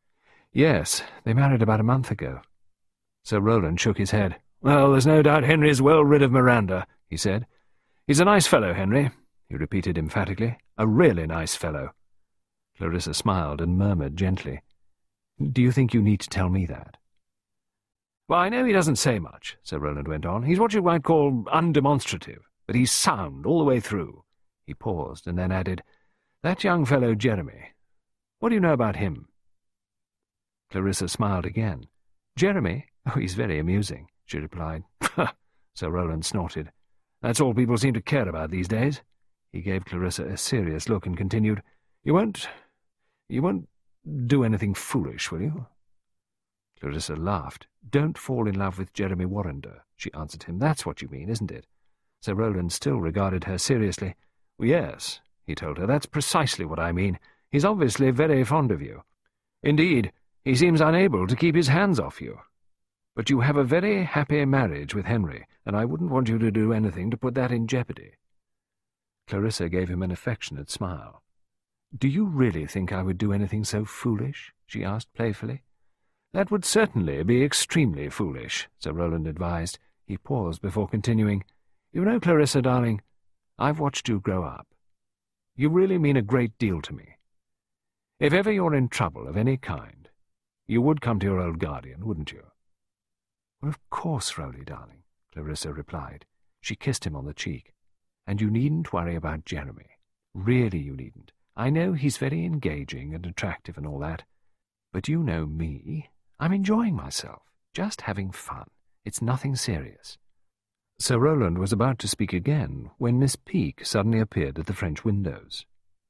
Yes, they married about a month ago. Sir Rowland shook his head. Well, there's no doubt Henry's well rid of Miranda, he said. He's a nice fellow, Henry, he repeated emphatically. A really nice fellow. Clarissa smiled and murmured gently. Do you think you need to tell me that? Well, I know he doesn't say much, Sir Rowland went on. He's what you might call undemonstrative, but he's sound all the way through. He paused and then added, That young fellow Jeremy. What do you know about him? Clarissa smiled again. Jeremy? Oh, he's very amusing, she replied. Sir Rowland snorted. That's all people seem to care about these days. He gave Clarissa a serious look and continued, You won't... you won't do anything foolish, will you? Clarissa laughed. Don't fall in love with Jeremy Warrender, she answered him. That's what you mean, isn't it? Sir Rowland still regarded her seriously. Well, yes, he told her, that's precisely what I mean. He's obviously very fond of you. Indeed, he seems unable to keep his hands off you. But you have a very happy marriage with Henry, and I wouldn't want you to do anything to put that in jeopardy. Clarissa gave him an affectionate smile. Do you really think I would do anything so foolish? She asked playfully. That would certainly be extremely foolish, Sir Rowland advised. He paused before continuing. You know, Clarissa, darling, I've watched you grow up. You really mean a great deal to me. If ever you're in trouble of any kind, you would come to your old guardian, wouldn't you? Well, of course, Rowley, darling, Clarissa replied. She kissed him on the cheek. And you needn't worry about Jeremy. Really you needn't. I know he's very engaging and attractive and all that. But you know me. I'm enjoying myself. Just having fun. It's nothing serious. Sir Rowland was about to speak again when Miss Peake suddenly appeared at the French windows.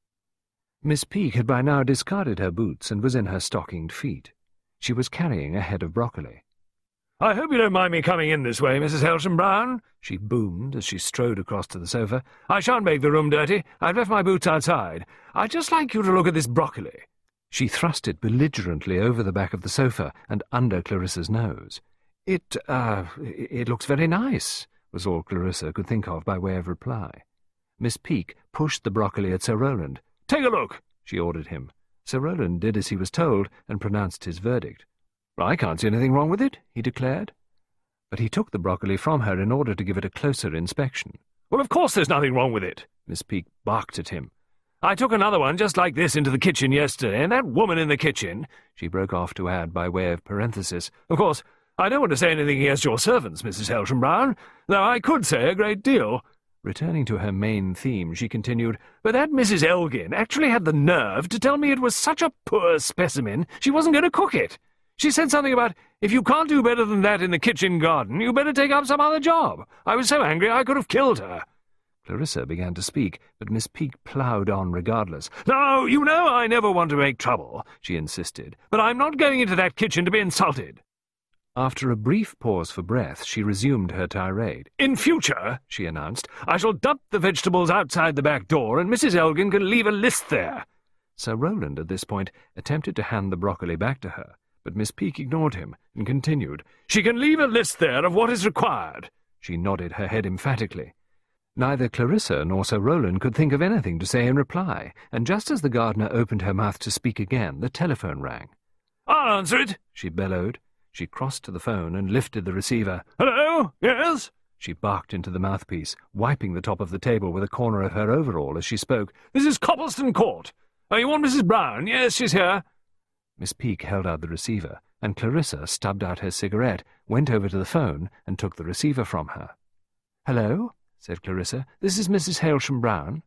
Miss Peake had by now discarded her boots and was in her stockinged feet. She was carrying a head of broccoli. "I hope you don't mind me coming in this way, Missus Hailsham-Brown," she boomed as she strode across to the sofa. "I shan't make the room dirty. I've left my boots outside. I'd just like you to look at this broccoli." She thrust it belligerently over the back of the sofa and under Clarissa's nose. It, uh, it looks very nice," was all Clarissa could think of by way of reply. Miss Peake pushed the broccoli at Sir Rowland. "Take a look," she ordered him. Sir Rowland did as he was told and pronounced his verdict. "I can't see anything wrong with it," he declared. But he took the broccoli from her in order to give it a closer inspection. "Well, of course there's nothing wrong with it," Miss Peake barked at him. "I took another one just like this into the kitchen yesterday, and that woman in the kitchen," she broke off to add by way of parenthesis, "of course, I don't want to say anything against your servants, Missus Hailsham-Brown, though I could say a great deal." Returning to her main theme, she continued, "But that Missus Elgin actually had the nerve to tell me it was such a poor specimen she wasn't going to cook it. She said something about, if you can't do better than that in the kitchen garden, you better take up some other job. I was so angry I could have killed her." Clarissa began to speak, but Miss Peake ploughed on regardless. "Now, you know I never want to make trouble," she insisted, "but I'm not going into that kitchen to be insulted." After a brief pause for breath, she resumed her tirade. "In future," she announced, "I shall dump the vegetables outside the back door, and Missus Elgin can leave a list there." Sir Rowland, at this point, attempted to hand the broccoli back to her, but Miss Peake ignored him and continued, "She can leave a list there of what is required." She nodded her head emphatically. Neither Clarissa nor Sir Rowland could think of anything to say in reply, and just as the gardener opened her mouth to speak again, the telephone rang. "I'll answer it," she bellowed. She crossed to the phone and lifted the receiver. "Hello? Yes?" She barked into the mouthpiece, wiping the top of the table with a corner of her overall as she spoke. "This is Coppleston Court. Oh, you want Missus Brown? Yes, she's here." Miss Peake held out the receiver, and Clarissa stubbed out her cigarette, went over to the phone, and took the receiver from her. "Hello?" said Clarissa. "This is Missus Hailsham-Brown."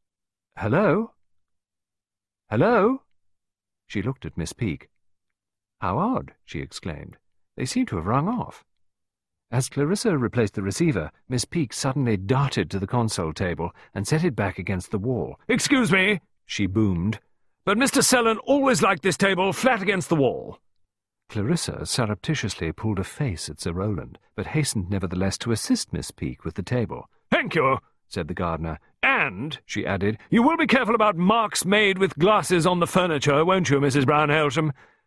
"Hello? Hello?" She looked at Miss Peake. "How odd," she exclaimed. "They seem to have rung off." As Clarissa replaced the receiver, Miss Peake suddenly darted to the console table and set it back against the wall. "Excuse me," she boomed, "but Mister Selland always liked this table flat against the wall." Clarissa surreptitiously pulled a face at Sir Rowland, but hastened nevertheless to assist Miss Peake with the table. "Thank you," said the gardener. "And," she added, "you will be careful about marks made with glasses on the furniture, won't you, Missus Brown Hailsham?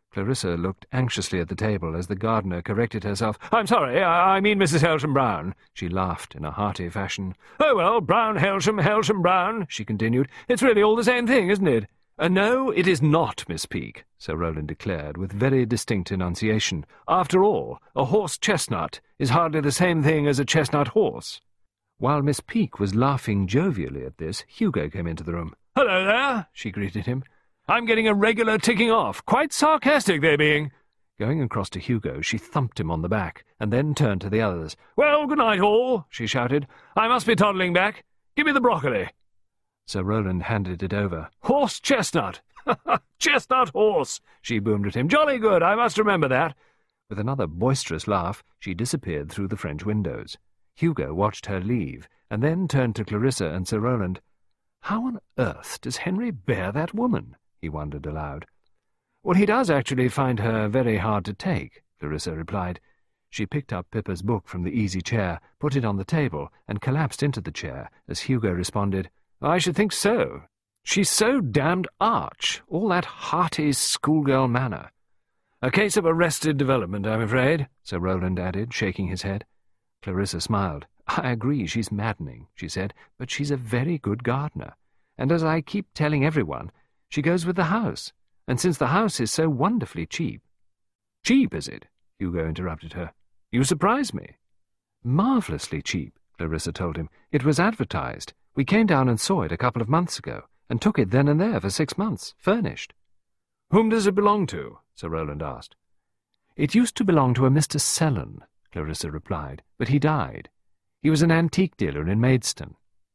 Clarissa looked anxiously at the table as the gardener corrected herself. "I'm sorry, I, I mean Missus Hailsham Brown." She laughed in a hearty fashion. "Oh, well, Brown Hailsham, Hailsham Brown," she continued. "It's really all the same thing, isn't it?" Uh, "No, it is not, Miss Peake," Sir Rowland declared, with very distinct enunciation. "After all, a horse-chestnut is hardly the same thing as a chestnut horse." While Miss Peake was laughing jovially at this, Hugo came into the room. "Hello there," she greeted him. "I'm getting a regular ticking off. Quite sarcastic they're being." Going across to Hugo, she thumped him on the back, and then turned to the others. "Well, good night, all," she shouted. "I must be toddling back. Give me the broccoli." Sir Rowland handed it over. "Horse-chestnut! Chestnut horse!" she boomed at him. "Jolly good, I must remember that." With another boisterous laugh, she disappeared through the French windows. Hugo watched her leave, and then turned to Clarissa and Sir Rowland. "How on earth does Henry bear that woman?" he wondered aloud. "Well, he does actually find her very hard to take," Clarissa replied. She picked up Pippa's book from the easy chair, put it on the table, and collapsed into the chair, as Hugo responded, "I should think so. She's so damned arch, all that hearty schoolgirl manner." "A case of arrested development, I'm afraid," Sir Rowland added, shaking his head. Clarissa smiled. "I agree she's maddening," she said, "but she's a very good gardener. And as I keep telling everyone, she goes with the house, and since the house is so wonderfully cheap—" "Cheap, is it?" Hugo interrupted her. "You surprise me." "Marvellously cheap," Clarissa told him. "It was advertised. We came down and saw it a couple of months ago, and took it then and there for six months, furnished." "Whom does it belong to?" Sir Rowland asked. "It used to belong to a Mister Sellon," Clarissa replied, "but he died. He was an antique dealer in Maidstone."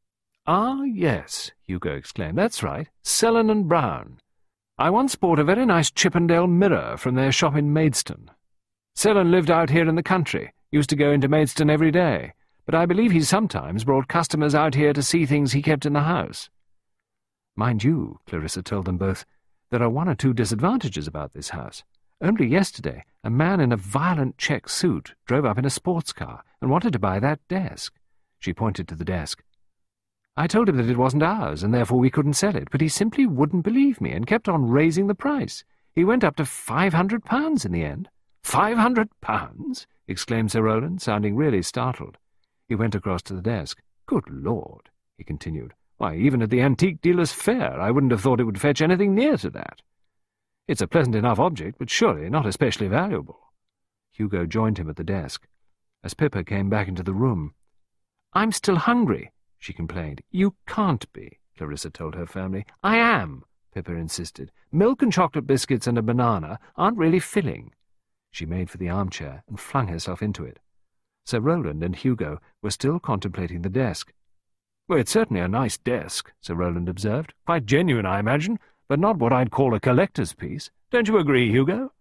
"Ah, yes," Hugo exclaimed. "That's right. Sellon and Brown. I once bought a very nice Chippendale mirror from their shop in Maidstone. Sellon lived out here in the country, used to go into Maidstone every day, but I believe he sometimes brought customers out here to see things he kept in the house." "Mind you," Clarissa told them both, "there are one or two disadvantages about this house. Only yesterday, a man in a violent check suit drove up in a sports car and wanted to buy that desk." She pointed to the desk. "I told him that it wasn't ours, and therefore we couldn't sell it, but he simply wouldn't believe me and kept on raising the price. He went up to five hundred pounds in the end." "Five hundred pounds?" exclaimed Sir Rowland, sounding really startled. He went across to the desk. "Good Lord," he continued. "Why, even at the antique dealer's fair, I wouldn't have thought it would fetch anything near to that. It's a pleasant enough object, but surely not especially valuable." Hugo joined him at the desk. As Pippa came back into the room, "I'm still hungry," she complained. "You can't be," Clarissa told her firmly. "I am," Pippa insisted. "Milk and chocolate biscuits and a banana aren't really filling." She made for the armchair and flung herself into it. Sir Rowland and Hugo were still contemplating the desk. "Well, it's certainly a nice desk," Sir Rowland observed. "Quite genuine, I imagine, but not what I'd call a collector's piece. Don't you agree, Hugo?"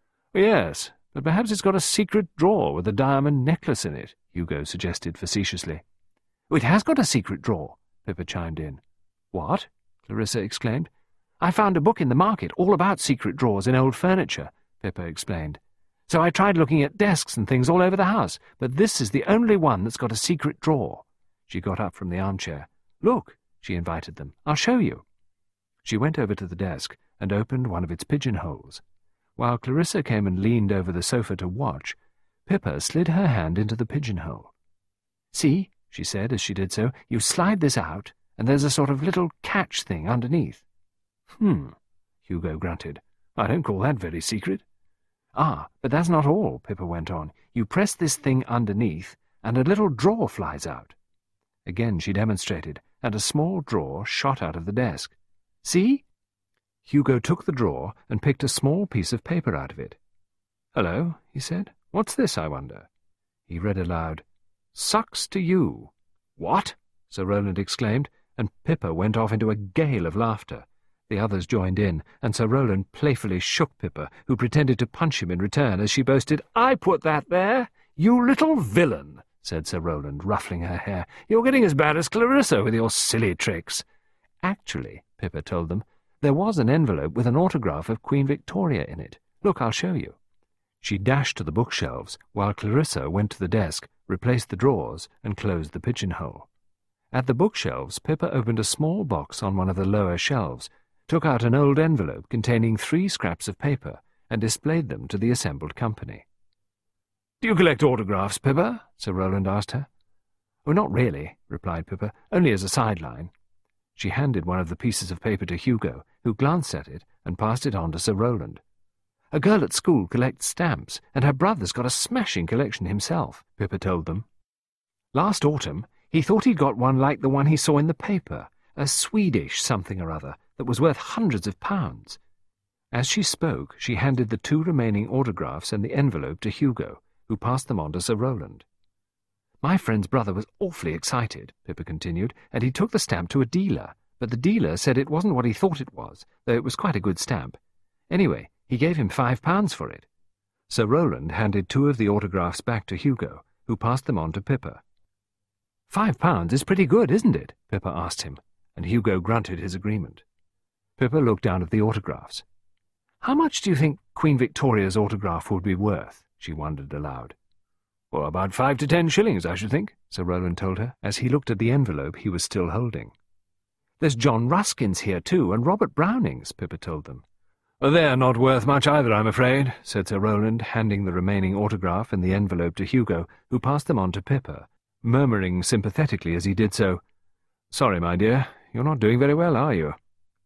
"Yes, but perhaps it's got a secret drawer with a diamond necklace in it," Hugo suggested facetiously. "It has got a secret drawer," Pippa chimed in. "What?" Clarissa exclaimed. "I found a book in the market all about secret drawers in old furniture," Pippa explained. "So I tried looking at desks and things all over the house, but this is the only one that's got a secret drawer." She got up from the armchair. "Look," she invited them. "I'll show you." She went over to the desk and opened one of its pigeonholes. While Clarissa came and leaned over the sofa to watch, Pippa slid her hand into the pigeonhole. "See," she said as she did so, "you slide this out, and there's a sort of little catch thing underneath." "Hmm," Hugo grunted. "I don't call that very secret." "Ah, but that's not all," Pippa went on. "You press this thing underneath, and a little drawer flies out." Again she demonstrated, and a small drawer shot out of the desk. "See?" Hugo took the drawer and picked a small piece of paper out of it. "Hello," he said. "What's this, I wonder?" He read aloud, "Sucks to you." "What?" Sir Rowland exclaimed, and Pippa went off into a gale of laughter. The others joined in, and Sir Rowland playfully shook Pippa, who pretended to punch him in return as she boasted, "I put that there! You little villain!" said Sir Rowland, ruffling her hair. "You're getting as bad as Clarissa with your silly tricks." "Actually," Pippa told them, "there was an envelope with an autograph of Queen Victoria in it. Look, I'll show you." She dashed to the bookshelves, while Clarissa went to the desk, replaced the drawers, and closed the pigeonhole. At the bookshelves, Pippa opened a small box on one of the lower shelves, took out an old envelope containing three scraps of paper, and displayed them to the assembled company. "Do you collect autographs, Pippa?" Sir Rowland asked her. "Oh, not really," replied Pippa, "only as a sideline." She handed one of the pieces of paper to Hugo, who glanced at it and passed it on to Sir Rowland. "A girl at school collects stamps, and her brother's got a smashing collection himself," Pippa told them. "Last autumn he thought he'd got one like the one he saw in the paper, a Swedish something or other, that was worth hundreds of pounds." As she spoke, she handed the two remaining autographs and the envelope to Hugo, who passed them on to Sir Rowland. "My friend's brother was awfully excited," Pippa continued, "and he took the stamp to a dealer, but the dealer said it wasn't what he thought it was, though it was quite a good stamp. Anyway, he gave him five pounds for it." Sir Rowland handed two of the autographs back to Hugo, who passed them on to Pippa. "Five pounds is pretty good, isn't it?" Pippa asked him, and Hugo grunted his agreement. Pippa looked down at the autographs. "How much do you think Queen Victoria's autograph would be worth?" she wondered aloud. "Well, about five to ten shillings, I should think," Sir Rowland told her, as he looked at the envelope he was still holding. "There's John Ruskin's here, too, and Robert Browning's," Pippa told them. "They're not worth much either, I'm afraid," said Sir Rowland, handing the remaining autograph and the envelope to Hugo, who passed them on to Pippa, murmuring sympathetically as he did so, "Sorry, my dear, you're not doing very well, are you?"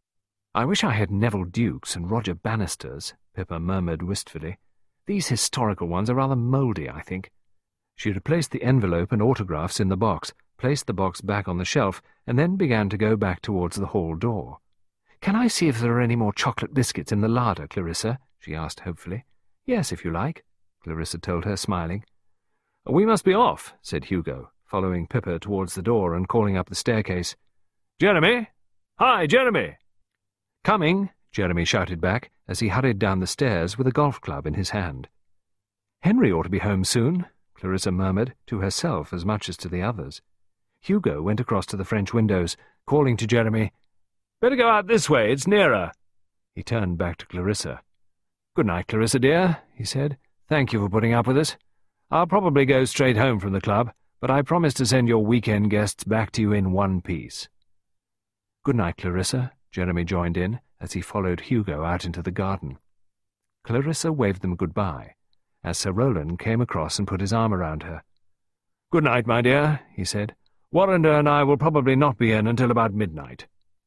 "I wish I had Neville Duke's and Roger Bannister's," Pippa murmured wistfully. "These historical ones are rather mouldy, I think." She replaced the envelope and autographs in the box, placed the box back on the shelf, and then began to go back towards the hall door. "Can I see if there are any more chocolate biscuits in the larder, Clarissa?" she asked hopefully. "Yes, if you like," Clarissa told her, smiling. "We must be off," said Hugo, following Pippa towards the door and calling up the staircase. "Jeremy! Hi, Jeremy!" "Coming," Jeremy shouted back, as he hurried down the stairs with a golf club in his hand. "Henry ought to be home soon," Clarissa murmured, to herself as much as to the others. Hugo went across to the French windows, calling to Jeremy, "Better go out this way, it's nearer." He turned back to Clarissa. "Good night, Clarissa, dear," he said. "Thank you for putting up with us. I'll probably go straight home from the club, but I promise to send your weekend guests back to you in one piece." "Good night, Clarissa," Jeremy joined in, as he followed Hugo out into the garden. Clarissa waved them good-bye, as Sir Rowland came across and put his arm around her. "Good night, my dear," he said. "Warrender and I will probably not be in until about midnight."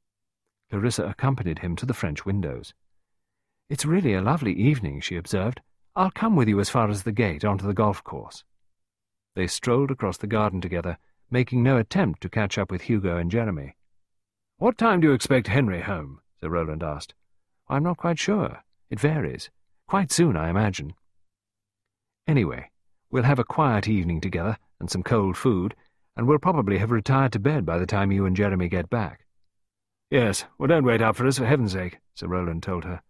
Clarissa accompanied him to the French windows. "It's really a lovely evening," she observed. "I'll come with you as far as the gate onto the golf course." They strolled across the garden together, making no attempt to catch up with Hugo and Jeremy. "What time do you expect Henry home?" Sir Rowland asked. "I'm not quite sure. It varies. Quite soon, I imagine." "Anyway, we'll have a quiet evening together and some cold food, and we'll probably have retired to bed by the time you and Jeremy get back." "Yes, well, don't wait up for us, for heaven's sake," Sir Rowland told her.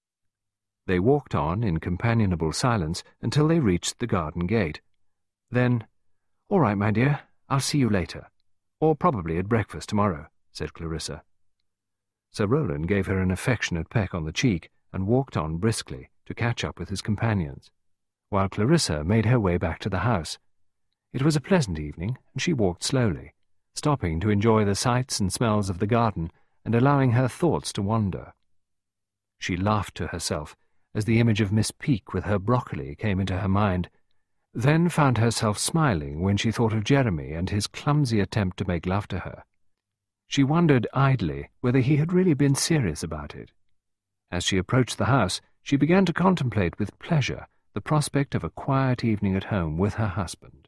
They walked on in companionable silence until they reached the garden gate. Then, "All right, my dear, I'll see you later, or probably at breakfast tomorrow," said Clarissa. Sir Rowland gave her an affectionate peck on the cheek and walked on briskly to catch up with his companions, while Clarissa made her way back to the house. It was a pleasant evening, and she walked slowly, stopping to enjoy the sights and smells of the garden and allowing her thoughts to wander. She laughed to herself as the image of Miss Peake with her broccoli came into her mind, then found herself smiling when she thought of Jeremy and his clumsy attempt to make love to her. She wondered idly whether he had really been serious about it. As she approached the house, she began to contemplate with pleasure the prospect of a quiet evening at home with her husband.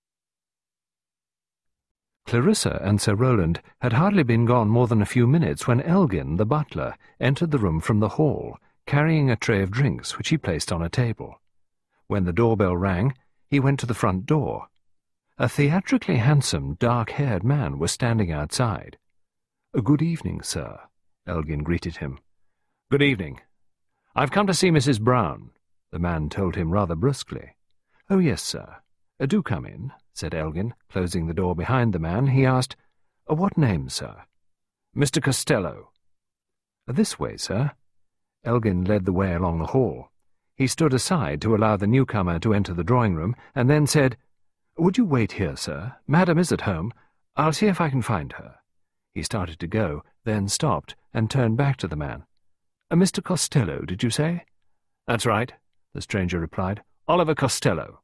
Clarissa and Sir Rowland had hardly been gone more than a few minutes when Elgin, the butler, entered the room from the hall, carrying a tray of drinks which he placed on a table. When the doorbell rang, he went to the front door. A theatrically handsome, dark-haired man was standing outside. "Good evening, sir," Elgin greeted him. "Good evening. I've come to see Missus Brown," the man told him rather brusquely. "Oh, yes, sir. Uh, do come in," said Elgin, closing the door behind the man. He asked, uh, "What name, sir?" "Mister Costello." "This way, sir." Elgin led the way along the hall. He stood aside to allow the newcomer to enter the drawing-room, and then said, "Would you wait here, sir? Madam is at home. I'll see if I can find her." He started to go, then stopped, and turned back to the man. Uh, "Mister Costello, did you say?" "That's right," the stranger replied. "Oliver Costello."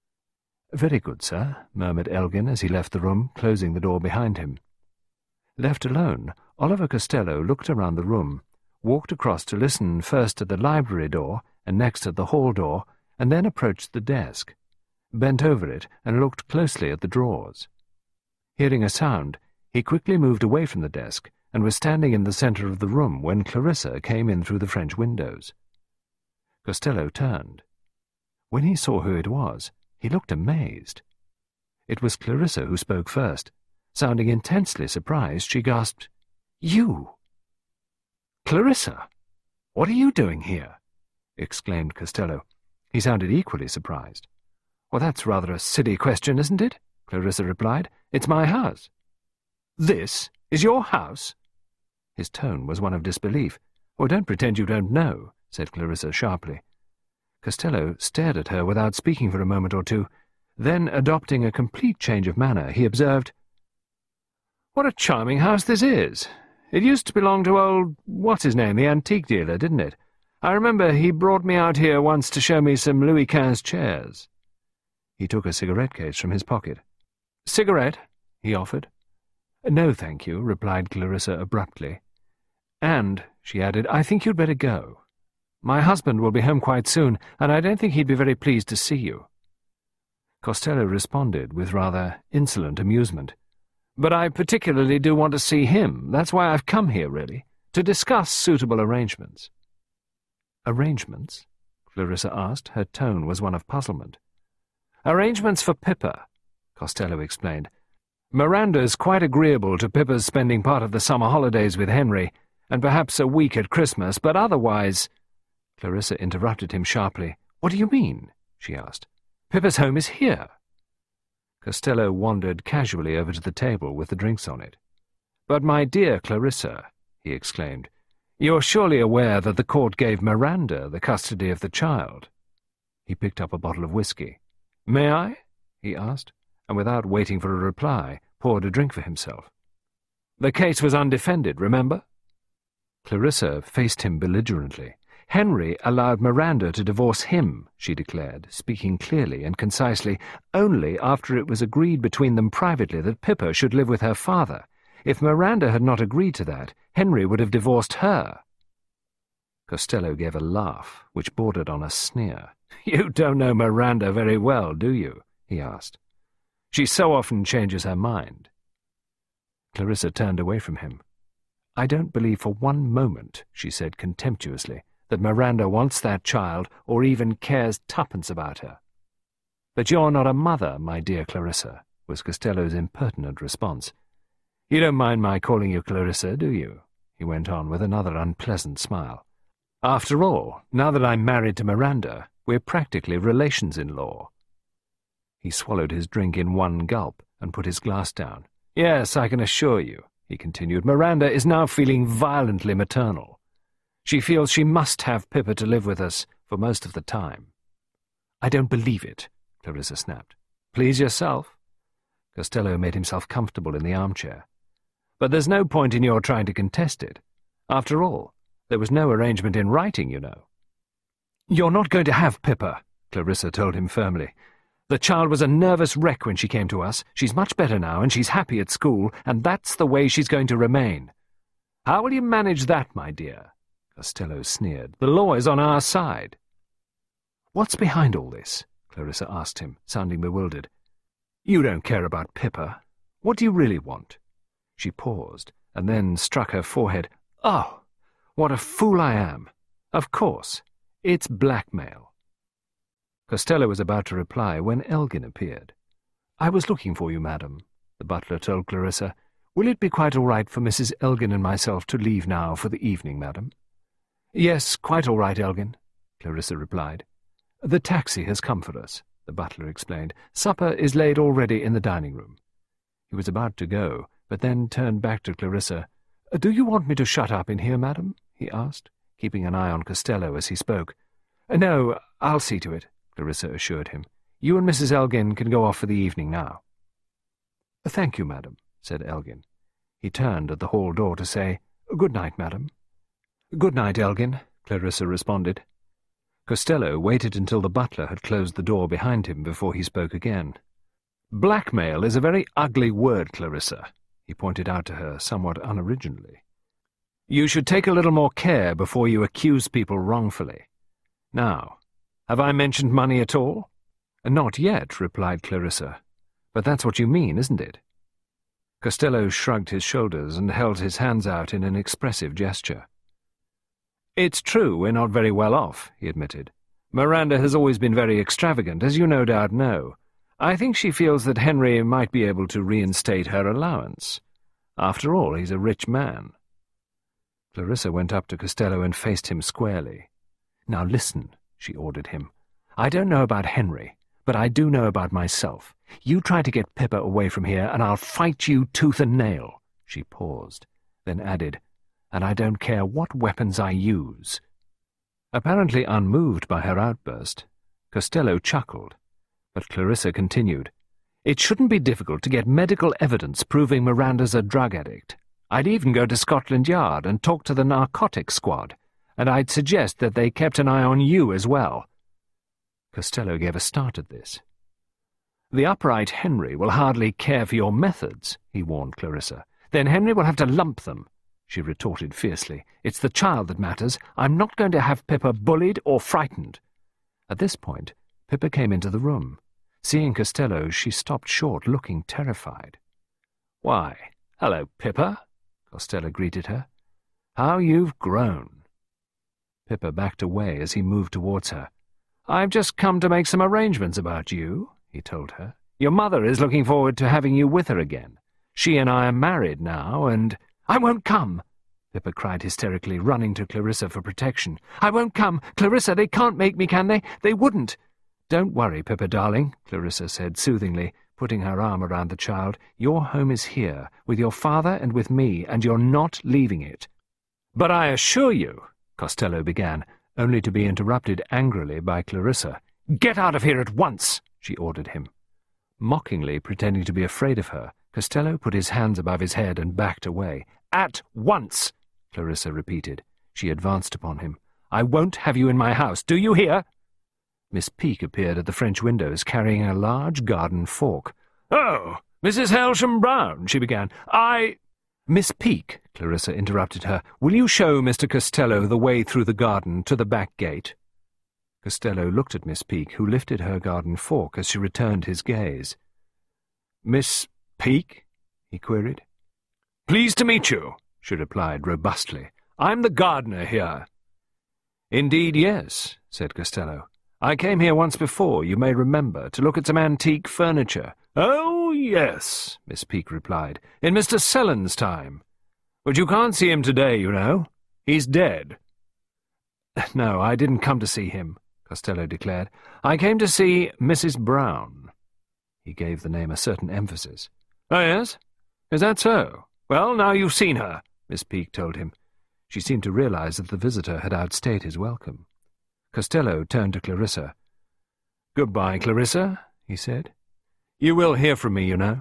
"Very good, sir," murmured Elgin as he left the room, closing the door behind him. Left alone, Oliver Costello looked around the room, walked across to listen first at the library door and next at the hall door, and then approached the desk, bent over it and looked closely at the drawers. Hearing a sound, he quickly moved away from the desk and was standing in the centre of the room when Clarissa came in through the French windows. Costello turned. When he saw who it was, he looked amazed. It was Clarissa who spoke first. Sounding intensely surprised, she gasped, "You!" "Clarissa! What are you doing here?" exclaimed Costello. He sounded equally surprised. "Well, that's rather a silly question, isn't it?" Clarissa replied. "It's my house." "This is your house?" His tone was one of disbelief. "Oh, don't pretend you don't know," said Clarissa sharply. Costello stared at her without speaking for a moment or two. Then, adopting a complete change of manner, he observed, "What a charming house this is! It used to belong to old, what's-his-name, the antique dealer, didn't it? I remember he brought me out here once to show me some Louis Quinze chairs." He took a cigarette case from his pocket. "Cigarette?" he offered. "No, thank you," replied Clarissa abruptly. "And," she added, "I think you'd better go. My husband will be home quite soon, and I don't think he'd be very pleased to see you." Costello responded with rather insolent amusement. "But I particularly do want to see him. That's why I've come here, really, to discuss suitable arrangements." "Arrangements?" Clarissa asked. Her tone was one of puzzlement. "Arrangements for Pippa," Costello explained. "Miranda's quite agreeable to Pippa's spending part of the summer holidays with Henry, and perhaps a week at Christmas, but otherwise—" Clarissa interrupted him sharply. "What do you mean?" she asked. "Pippa's home is here." Costello wandered casually over to the table with the drinks on it. "But my dear Clarissa," he exclaimed, "you're surely aware that the court gave Miranda the custody of the child." He picked up a bottle of whisky. "May I?" he asked, and without waiting for a reply, poured a drink for himself. "The case was undefended, remember?" Clarissa faced him belligerently. "Henry allowed Miranda to divorce him," she declared, speaking clearly and concisely, "only after it was agreed between them privately that Pippa should live with her father. If Miranda had not agreed to that, Henry would have divorced her." Costello gave a laugh, which bordered on a sneer. "You don't know Miranda very well, do you?" he asked. "She so often changes her mind." Clarissa turned away from him. "I don't believe for one moment," she said contemptuously, "that Miranda wants that child or even cares twopence about her." "But you're not a mother, my dear Clarissa," was Costello's impertinent response. "You don't mind my calling you Clarissa, do you?" he went on with another unpleasant smile. "After all, now that I'm married to Miranda, we're practically relations-in-law." He swallowed his drink in one gulp and put his glass down. "Yes, I can assure you," he continued, "Miranda is now feeling violently maternal. She feels she must have Pippa to live with us for most of the time." "I don't believe it," Clarissa snapped. "Please yourself." Costello made himself comfortable in the armchair. "But there's no point in your trying to contest it. After all, there was no arrangement in writing, you know." "You're not going to have Pippa," Clarissa told him firmly. "The child was a nervous wreck when she came to us. She's much better now, and she's happy at school, and that's the way she's going to remain." "How will you manage that, my dear?" Costello sneered. "The law is on our side." "What's behind all this?" Clarissa asked him, sounding bewildered. "You don't care about Pippa. What do you really want?" She paused, and then struck her forehead. "Oh, what a fool I am! Of course, it's blackmail." Costello was about to reply when Elgin appeared. "I was looking for you, madam," the butler told Clarissa. "Will it be quite all right for Missus Elgin and myself to leave now for the evening, madam?" "Yes, quite all right, Elgin," Clarissa replied. "The taxi has come for us," the butler explained. "Supper is laid already in the dining-room." He was about to go, but then turned back to Clarissa. "Do you want me to shut up in here, madam?" he asked, keeping an eye on Costello as he spoke. "No, I'll see to it," Clarissa assured him. "You and Missus Elgin can go off for the evening now." "Thank you, madam," said Elgin. He turned at the hall door to say, "Good night, madam." "Good night, Elgin," Clarissa responded. Costello waited until the butler had closed the door behind him before he spoke again. "Blackmail is a very ugly word, Clarissa," he pointed out to her somewhat unoriginally. "You should take a little more care before you accuse people wrongfully. Now, have I mentioned money at all?" "Not yet," replied Clarissa. "But that's what you mean, isn't it?" Costello shrugged his shoulders and held his hands out in an expressive gesture. "It's true we're not very well off," he admitted. "Miranda has always been very extravagant, as you no doubt know. I think she feels that Henry might be able to reinstate her allowance. After all, he's a rich man." Clarissa went up to Costello and faced him squarely. "Now listen," she ordered him. "I don't know about Henry, but I do know about myself. You try to get Pippa away from here, and I'll fight you tooth and nail." She paused, then added, "And I don't care what weapons I use." Apparently unmoved by her outburst, Costello chuckled, but Clarissa continued, "It shouldn't be difficult to get medical evidence proving Miranda's a drug addict. I'd even go to Scotland Yard and talk to the narcotics squad, and I'd suggest that they kept an eye on you as well." Costello gave a start at this. "The upright Henry will hardly care for your methods," he warned Clarissa. "Then Henry will have to lump them," she retorted fiercely. "It's the child that matters. I'm not going to have Pippa bullied or frightened." At this point, Pippa came into the room. Seeing Costello, she stopped short, looking terrified. "Why, hello, Pippa," Costello greeted her. "How you've grown." Pippa backed away as he moved towards her. "I've just come to make some arrangements about you," he told her. "Your mother is looking forward to having you with her again. She and I are married now, and—" "I won't come!" Pippa cried hysterically, running to Clarissa for protection. "I won't come! Clarissa, they can't make me, can they? They wouldn't!" "Don't worry, Pippa, darling," Clarissa said soothingly, putting her arm around the child. "Your home is here, with your father and with me, and you're not leaving it." "But I assure you," Costello began, only to be interrupted angrily by Clarissa. "Get out of here at once!" she ordered him. Mockingly pretending to be afraid of her, Costello put his hands above his head and backed away. "At once!" Clarissa repeated. She advanced upon him. "I won't have you in my house, do you hear?" Miss Peake appeared at the French windows, carrying a large garden fork. "Oh, Missus Hailsham-Brown," she began. "I—" "Miss Peake," Clarissa interrupted her, "will you show Mister Costello the way through the garden to the back gate?" Costello looked at Miss Peake, who lifted her garden fork as she returned his gaze. "Miss Peake?" he queried. "Pleased to meet you," she replied robustly. "I'm the gardener here." "Indeed, yes," said Costello. "I came here once before, you may remember, to look at some antique furniture." "Oh, yes," Miss Peake replied, "in Mister Sellen's time. But you can't see him today, you know. He's dead." "No, I didn't come to see him," Costello declared. "I came to see Missus Brown." He gave the name a certain emphasis. "Oh, yes? Is that so? Well, now you've seen her," Miss Peake told him. She seemed to realize that the visitor had outstayed his welcome. Costello turned to Clarissa. "Goodbye, Clarissa," he said. "You will hear from me, you know."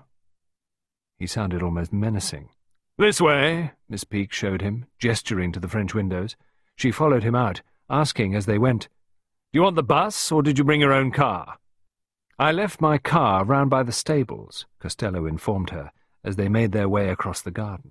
He sounded almost menacing. "This way," Miss Peake showed him, gesturing to the French windows. She followed him out, asking as they went, "Do you want the bus, or did you bring your own car?" "I left my car round by the stables," Costello informed her, as they made their way across the garden.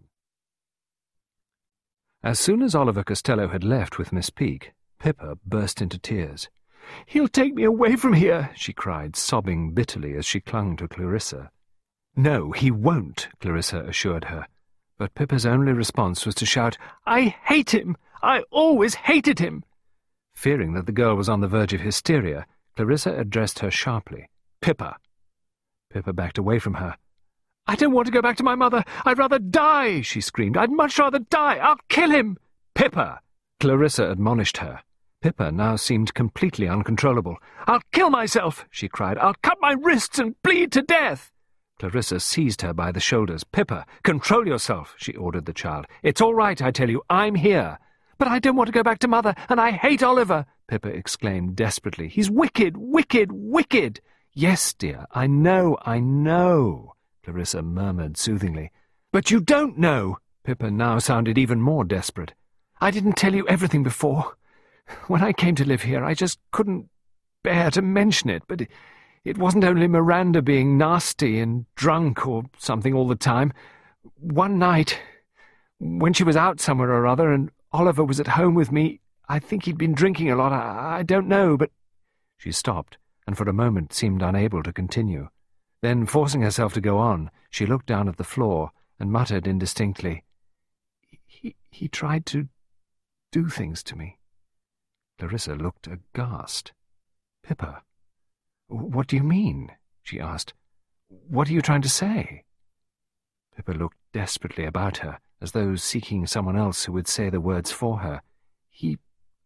As soon as Oliver Costello had left with Miss Peake, Pippa burst into tears. "He'll take me away from here," she cried, sobbing bitterly as she clung to Clarissa. "No, he won't," Clarissa assured her. But Pippa's only response was to shout, "I hate him! I always hated him!" Fearing that the girl was on the verge of hysteria, Clarissa addressed her sharply. "Pippa!" Pippa backed away from her. "I don't want to go back to my mother. I'd rather die," she screamed. "I'd much rather die. I'll kill him!" "Pippa!" Clarissa admonished her. Pippa now seemed completely uncontrollable. "I'll kill myself," she cried. "I'll cut my wrists and bleed to death." Clarissa seized her by the shoulders. "Pippa, control yourself," she ordered the child. "It's all right, I tell you. I'm here." "But I don't want to go back to Mother, and I hate Oliver," Pippa exclaimed desperately. "He's wicked, wicked, wicked." "Yes, dear, I know, I know," Clarissa murmured soothingly. "But you don't know." Pippa now sounded even more desperate. "I didn't tell you everything before. When I came to live here, I just couldn't bear to mention it, but it, it wasn't only Miranda being nasty and drunk or something all the time. One night, when she was out somewhere or other and Oliver was at home with me, I think he'd been drinking a lot, I, I don't know, but—" She stopped, and for a moment seemed unable to continue. Then, forcing herself to go on, she looked down at the floor and muttered indistinctly, He, he tried to do things to me. Clarissa looked aghast. "Pippa, what do you mean?" she asked. "What are you trying to say?" Pippa looked desperately about her, as though seeking someone else who would say the words for her. He,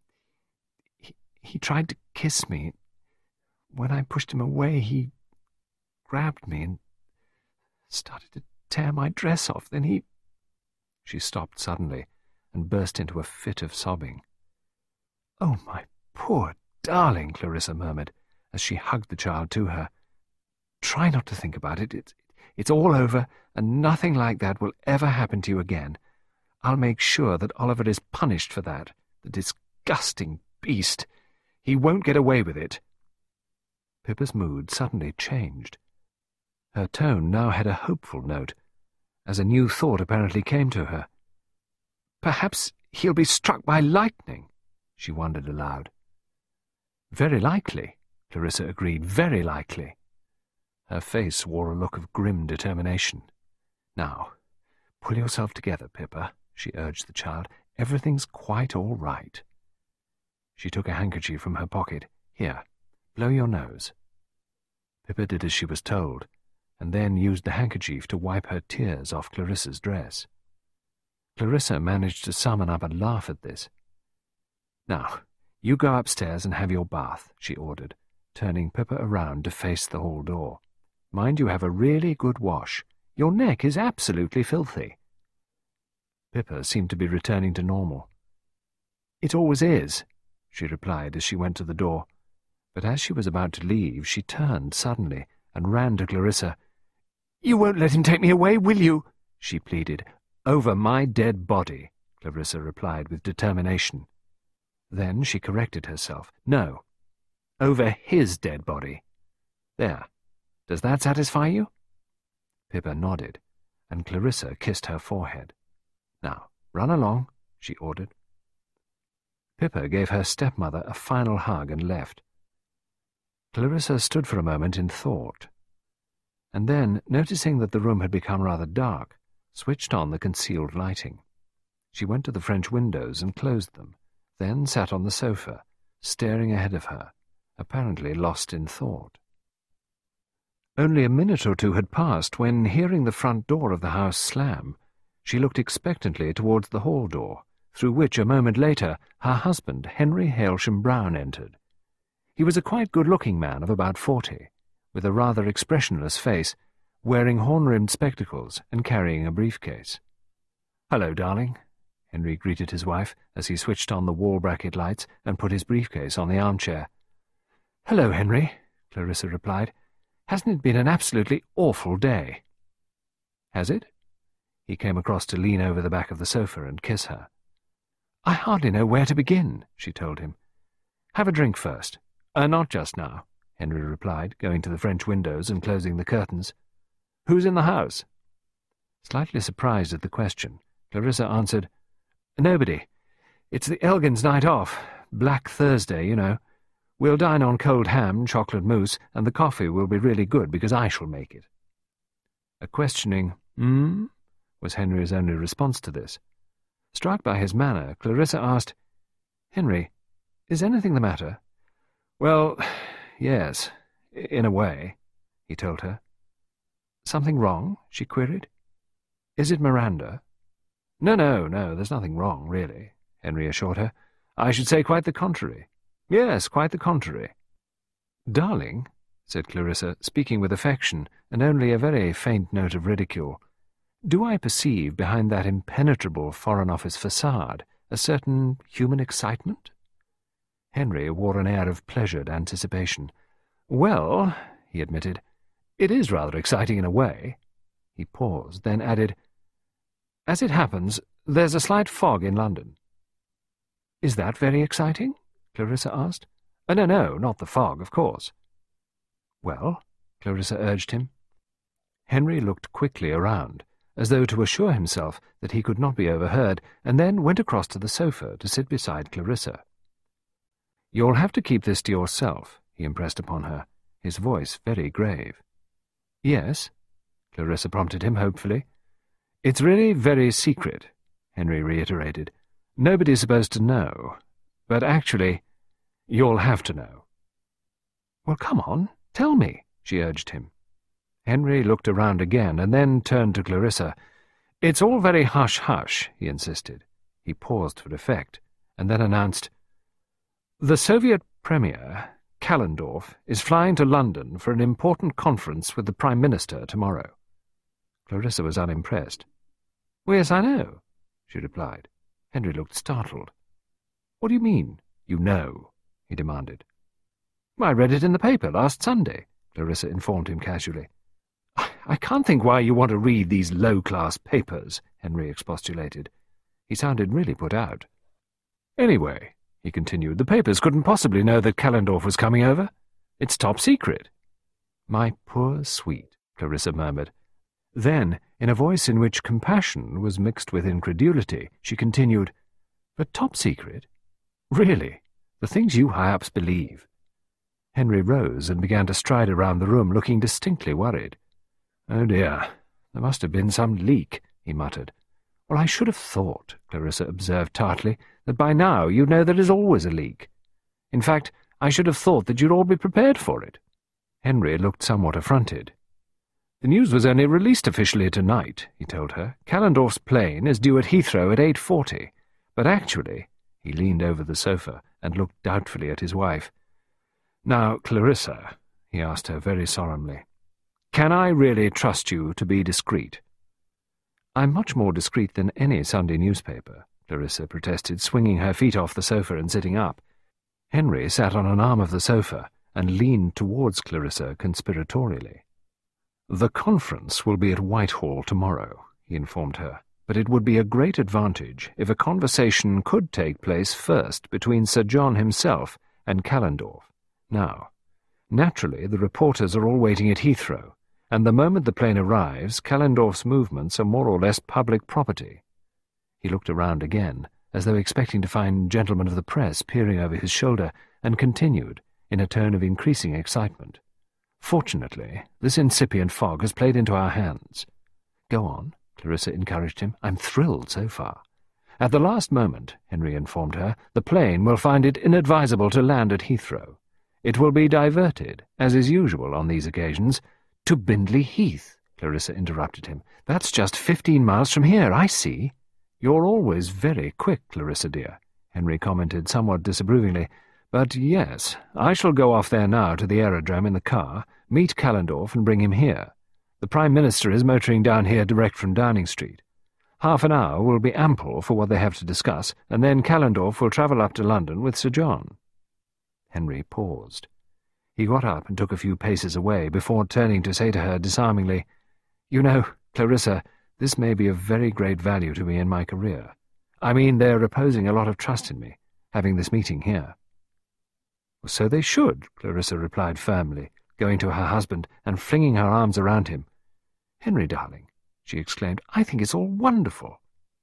he, he tried to kiss me. When I pushed him away, he grabbed me and started to tear my dress off. Then he—" She stopped suddenly and burst into a fit of sobbing. "Oh, my poor darling," Clarissa murmured, as she hugged the child to her. "Try not to think about it. It's, it's all over, and nothing like that will ever happen to you again. I'll make sure that Oliver is punished for that, the disgusting beast. He won't get away with it." Pippa's mood suddenly changed. Her tone now had a hopeful note, as a new thought apparently came to her. "Perhaps he'll be struck by lightning," she wondered aloud. "Very likely," Clarissa agreed, "very likely." Her face wore a look of grim determination. "Now, pull yourself together, Pippa," she urged the child. "Everything's quite all right." She took a handkerchief from her pocket. "Here, blow your nose." Pippa did as she was told, and then used the handkerchief to wipe her tears off Clarissa's dress. Clarissa managed to summon up a laugh at this. "Now, you go upstairs and have your bath," she ordered, turning Pippa around to face the hall door. "Mind you have a really good wash. Your neck is absolutely filthy." Pippa seemed to be returning to normal. "It always is," she replied as she went to the door. But as she was about to leave, she turned suddenly and ran to Clarissa. "You won't let him take me away, will you?" she pleaded. "Over my dead body," Clarissa replied with determination. Then she corrected herself. "No, over his dead body. There. Does that satisfy you?" Pippa nodded, and Clarissa kissed her forehead. "Now, run along," she ordered. Pippa gave her stepmother a final hug and left. Clarissa stood for a moment in thought, and then, noticing that the room had become rather dark, switched on the concealed lighting. She went to the French windows and closed them, then sat on the sofa, staring ahead of her, apparently lost in thought. Only a minute or two had passed when, hearing the front door of the house slam, she looked expectantly towards the hall door, through which a moment later her husband, Henry Hailsham Brown, entered. He was a quite good-looking man of about forty, with a rather expressionless face, wearing horn-rimmed spectacles and carrying a briefcase. "Hello, darling," Henry greeted his wife as he switched on the wall-bracket lights and put his briefcase on the armchair. "Hello, Henry," Clarissa replied. "Hasn't it been an absolutely awful day?" "Has it?" He came across to lean over the back of the sofa and kiss her. "I hardly know where to begin," she told him. "Have a drink first." Uh, not just now," Henry replied, going to the French windows and closing the curtains. "Who's in the house?" Slightly surprised at the question, Clarissa answered, "Nobody. It's the Elgins' night off. Black Thursday, you know. We'll dine on cold ham, chocolate mousse, and the coffee will be really good because I shall make it." A questioning, "Hmm?" was Henry's only response to this. Struck by his manner, Clarissa asked, "Henry, is anything the matter?" "Well, yes, in a way," he told her. "Something wrong?" she queried. "Is it Miranda?" "No, no, no, there's nothing wrong, really," Henry assured her. "I should say quite the contrary. Yes, quite the contrary." "Darling," said Clarissa, speaking with affection and only a very faint note of ridicule, "do I perceive behind that impenetrable Foreign Office facade a certain human excitement?" Henry wore an air of pleasured anticipation. "Well," he admitted, "it is rather exciting in a way." He paused, then added, "As it happens, there's a slight fog in London." "Is that very exciting?" Clarissa asked. Oh, no, no, not the fog, of course. Well, Clarissa urged him. Henry looked quickly around, as though to assure himself that he could not be overheard, and then went across to the sofa to sit beside Clarissa. You'll have to keep this to yourself, he impressed upon her, his voice very grave. Yes, Clarissa prompted him hopefully. It's really very secret, Henry reiterated. Nobody's supposed to know. But actually, you'll have to know. Well, come on, tell me, she urged him. Henry looked around again and then turned to Clarissa. It's all very hush-hush, he insisted. He paused for effect, and then announced, The Soviet Premier, Kalendorf, is flying to London for an important conference with the Prime Minister tomorrow. Clarissa was unimpressed. Oh, yes, I know, she replied. Henry looked startled. What do you mean, you know? He demanded. I read it in the paper last Sunday, Clarissa informed him casually. I can't think why you want to read these low-class papers, Henry expostulated. He sounded really put out. Anyway, he continued, the papers couldn't possibly know that Kalendorf was coming over. It's top secret. My poor sweet, Clarissa murmured. Then, in a voice in which compassion was mixed with incredulity, she continued, But top secret? Really? The things you high-ups believe. Henry rose and began to stride around the room, looking distinctly worried. Oh dear, there must have been some leak, he muttered. Well, I should have thought, Clarissa observed tartly, that by now you'd know there is always a leak. In fact, I should have thought that you'd all be prepared for it. Henry looked somewhat affronted. The news was only released officially tonight, he told her. Kalendorf's plane is due at Heathrow at eight forty, but actually, he leaned over the sofa and looked doubtfully at his wife. Now, Clarissa, he asked her very solemnly, can I really trust you to be discreet? I'm much more discreet than any Sunday newspaper, Clarissa protested, swinging her feet off the sofa and sitting up. Henry sat on an arm of the sofa and leaned towards Clarissa conspiratorially. The conference will be at Whitehall tomorrow, he informed her, but it would be a great advantage if a conversation could take place first between Sir John himself and Kalendorf. Now, naturally, the reporters are all waiting at Heathrow, and the moment the plane arrives, Kalendorf's movements are more or less public property. He looked around again, as though expecting to find gentlemen of the press peering over his shoulder, and continued, in a tone of increasing excitement. Fortunately, this incipient fog has played into our hands. Go on, Clarissa encouraged him. I'm thrilled so far. At the last moment, Henry informed her, the plane will find it inadvisable to land at Heathrow. It will be diverted, as is usual on these occasions, to Bindley Heath, Clarissa interrupted him. That's just fifteen miles from here, I see. You're always very quick, Clarissa dear, Henry commented somewhat disapprovingly. But yes, I shall go off there now to the aerodrome in the car, meet Kalendorf and bring him here. The Prime Minister is motoring down here direct from Downing Street. Half an hour will be ample for what they have to discuss, and then Kalendorf will travel up to London with Sir John. Henry paused. He got up and took a few paces away before turning to say to her disarmingly, You know, Clarissa, this may be of very great value to me in my career. I mean, they're reposing a lot of trust in me, having this meeting here. So they should, Clarissa replied firmly, going to her husband and flinging her arms around him. Henry, darling, she exclaimed, I think it's all wonderful.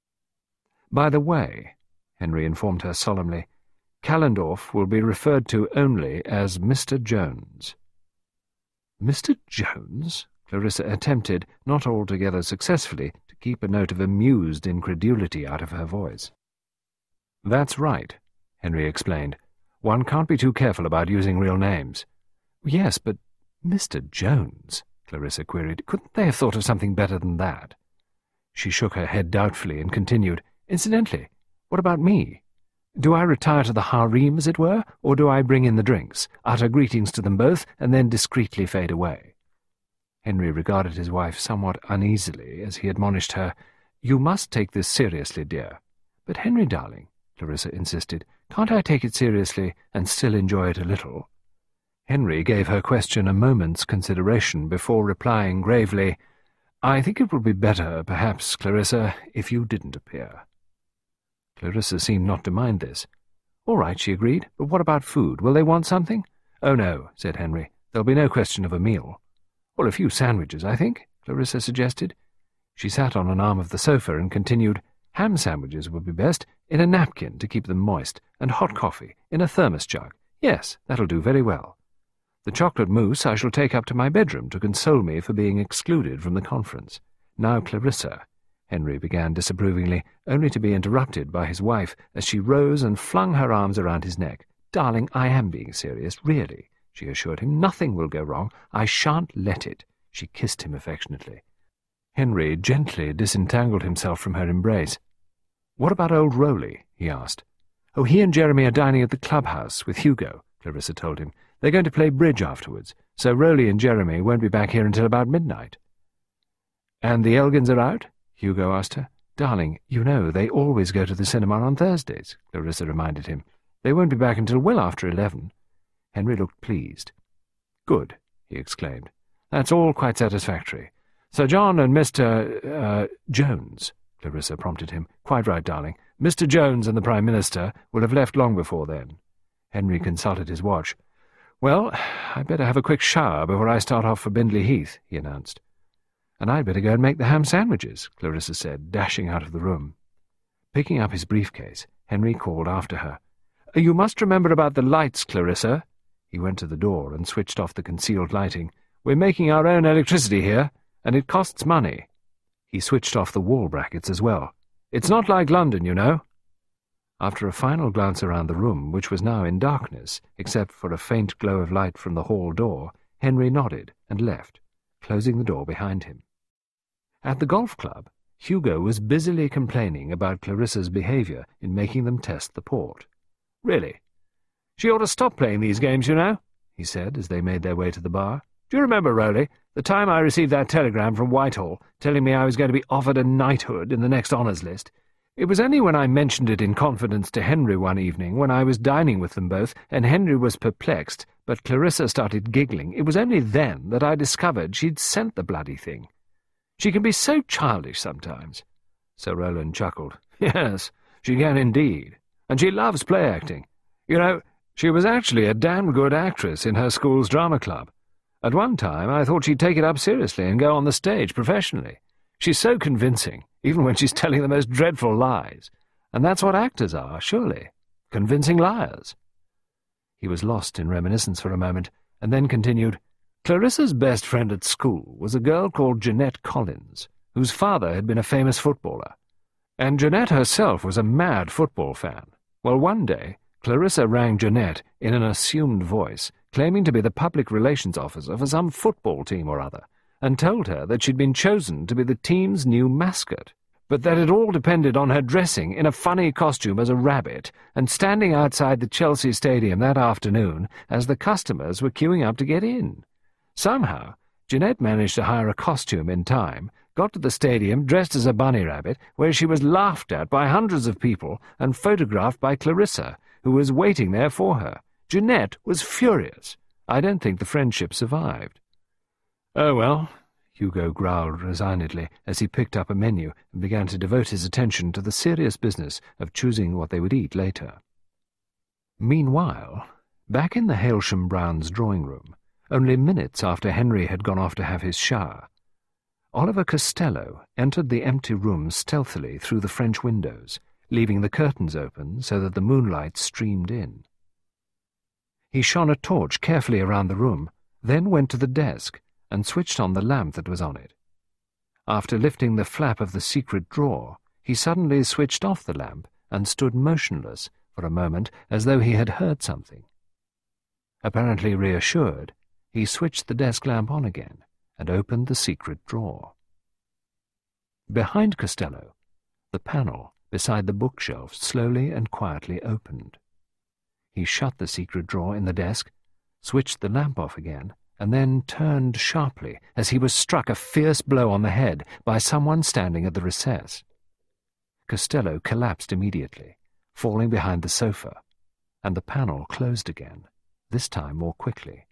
By the way, Henry informed her solemnly, Kalendorf will be referred to only as Mister Jones. Mister Jones? Clarissa attempted, not altogether successfully, to keep a note of amused incredulity out of her voice. That's right, Henry explained. One can't be too careful about using real names. Yes, but Mister Jones, Clarissa queried. Couldn't they have thought of something better than that? She shook her head doubtfully and continued, Incidentally, what about me? Do I retire to the harem, as it were, or do I bring in the drinks, utter greetings to them both, and then discreetly fade away? Henry regarded his wife somewhat uneasily as he admonished her, You must take this seriously, dear. But, Henry, darling, Clarissa insisted, can't I take it seriously and still enjoy it a little? Henry gave her question a moment's consideration before replying gravely, I think it would be better, perhaps, Clarissa, if you didn't appear. Clarissa seemed not to mind this. "All right," she agreed, "but what about food? Will they want something?" "Oh, no," said Henry. "There'll be no question of a meal." "Well, a few sandwiches, I think," Clarissa suggested. She sat on an arm of the sofa and continued, "Ham sandwiches would be best, in a napkin to keep them moist, and hot coffee, in a thermos jug. Yes, that'll do very well. The chocolate mousse I shall take up to my bedroom to console me for being excluded from the conference. Now, Clarissa," Henry began disapprovingly, only to be interrupted by his wife as she rose and flung her arms around his neck. "Darling, I am being serious, really," she assured him. "Nothing will go wrong. I shan't let it." She kissed him affectionately. Henry gently disentangled himself from her embrace. "What about old Rowley?" he asked. "Oh, he and Jeremy are dining at the clubhouse with Hugo," Clarissa told him. "They're going to play bridge afterwards, so Rowley and Jeremy won't be back here until about midnight." "And the Elgins are out?" Hugo asked her. "Darling, you know they always go to the cinema on Thursdays," Clarissa reminded him. "They won't be back until well after eleven." Henry looked pleased. "Good," he exclaimed. "That's all quite satisfactory. Sir John and Mister Uh, Jones," Clarissa prompted him. "Quite right, darling. Mister Jones and the Prime Minister will have left long before then." Henry consulted his watch. "Well, I'd better have a quick shower before I start off for Bindley Heath," he announced. "And I'd better go and make the ham sandwiches," Clarissa said, dashing out of the room. Picking up his briefcase, Henry called after her. "You must remember about the lights, Clarissa." He went to the door and switched off the concealed lighting. "We're making our own electricity here, and it costs money." He switched off the wall brackets as well. "It's not like London, you know." After a final glance around the room, which was now in darkness, except for a faint glow of light from the hall door, Henry nodded and left, closing the door behind him. At the golf club, Hugo was busily complaining about Clarissa's behaviour in making them test the port. "Really? She ought to stop playing these games, you know," he said as they made their way to the bar. "Do you remember, Rowley, the time I received that telegram from Whitehall telling me I was going to be offered a knighthood in the next honours list? It was only when I mentioned it in confidence to Henry one evening, when I was dining with them both, and Henry was perplexed, but Clarissa started giggling. It was only then that I discovered she'd sent the bloody thing. She can be so childish sometimes." Sir Rowland chuckled. "Yes, she can indeed. And she loves play-acting. You know, she was actually a damn good actress in her school's drama club. At one time I thought she'd take it up seriously and go on the stage professionally. She's so convincing, even when she's telling the most dreadful lies. And that's what actors are, surely. Convincing liars." He was lost in reminiscence for a moment, and then continued, "Clarissa's best friend at school was a girl called Jeanette Collins, whose father had been a famous footballer. And Jeanette herself was a mad football fan. Well, one day, Clarissa rang Jeanette in an assumed voice, claiming to be the public relations officer for some football team or other, and told her that she'd been chosen to be the team's new mascot, but that it all depended on her dressing in a funny costume as a rabbit and standing outside the Chelsea Stadium that afternoon as the customers were queuing up to get in. Somehow, Jeanette managed to hire a costume in time, got to the stadium dressed as a bunny rabbit, where she was laughed at by hundreds of people and photographed by Clarissa, who was waiting there for her. Jeanette was furious. I don't think the friendship survived." "Oh, well," Hugo growled resignedly as he picked up a menu and began to devote his attention to the serious business of choosing what they would eat later. Meanwhile, back in the Hailsham Browns' drawing-room, only minutes after Henry had gone off to have his shower, Oliver Costello entered the empty room stealthily through the French windows, leaving the curtains open so that the moonlight streamed in. He shone a torch carefully around the room, then went to the desk and switched on the lamp that was on it. After lifting the flap of the secret drawer, he suddenly switched off the lamp and stood motionless for a moment as though he had heard something. Apparently reassured, he switched the desk lamp on again and opened the secret drawer. Behind Costello, the panel beside the bookshelf slowly and quietly opened. He shut the secret drawer in the desk, switched the lamp off again, and then turned sharply as he was struck a fierce blow on the head by someone standing at the recess. Costello collapsed immediately, falling behind the sofa, and the panel closed again, this time more quickly.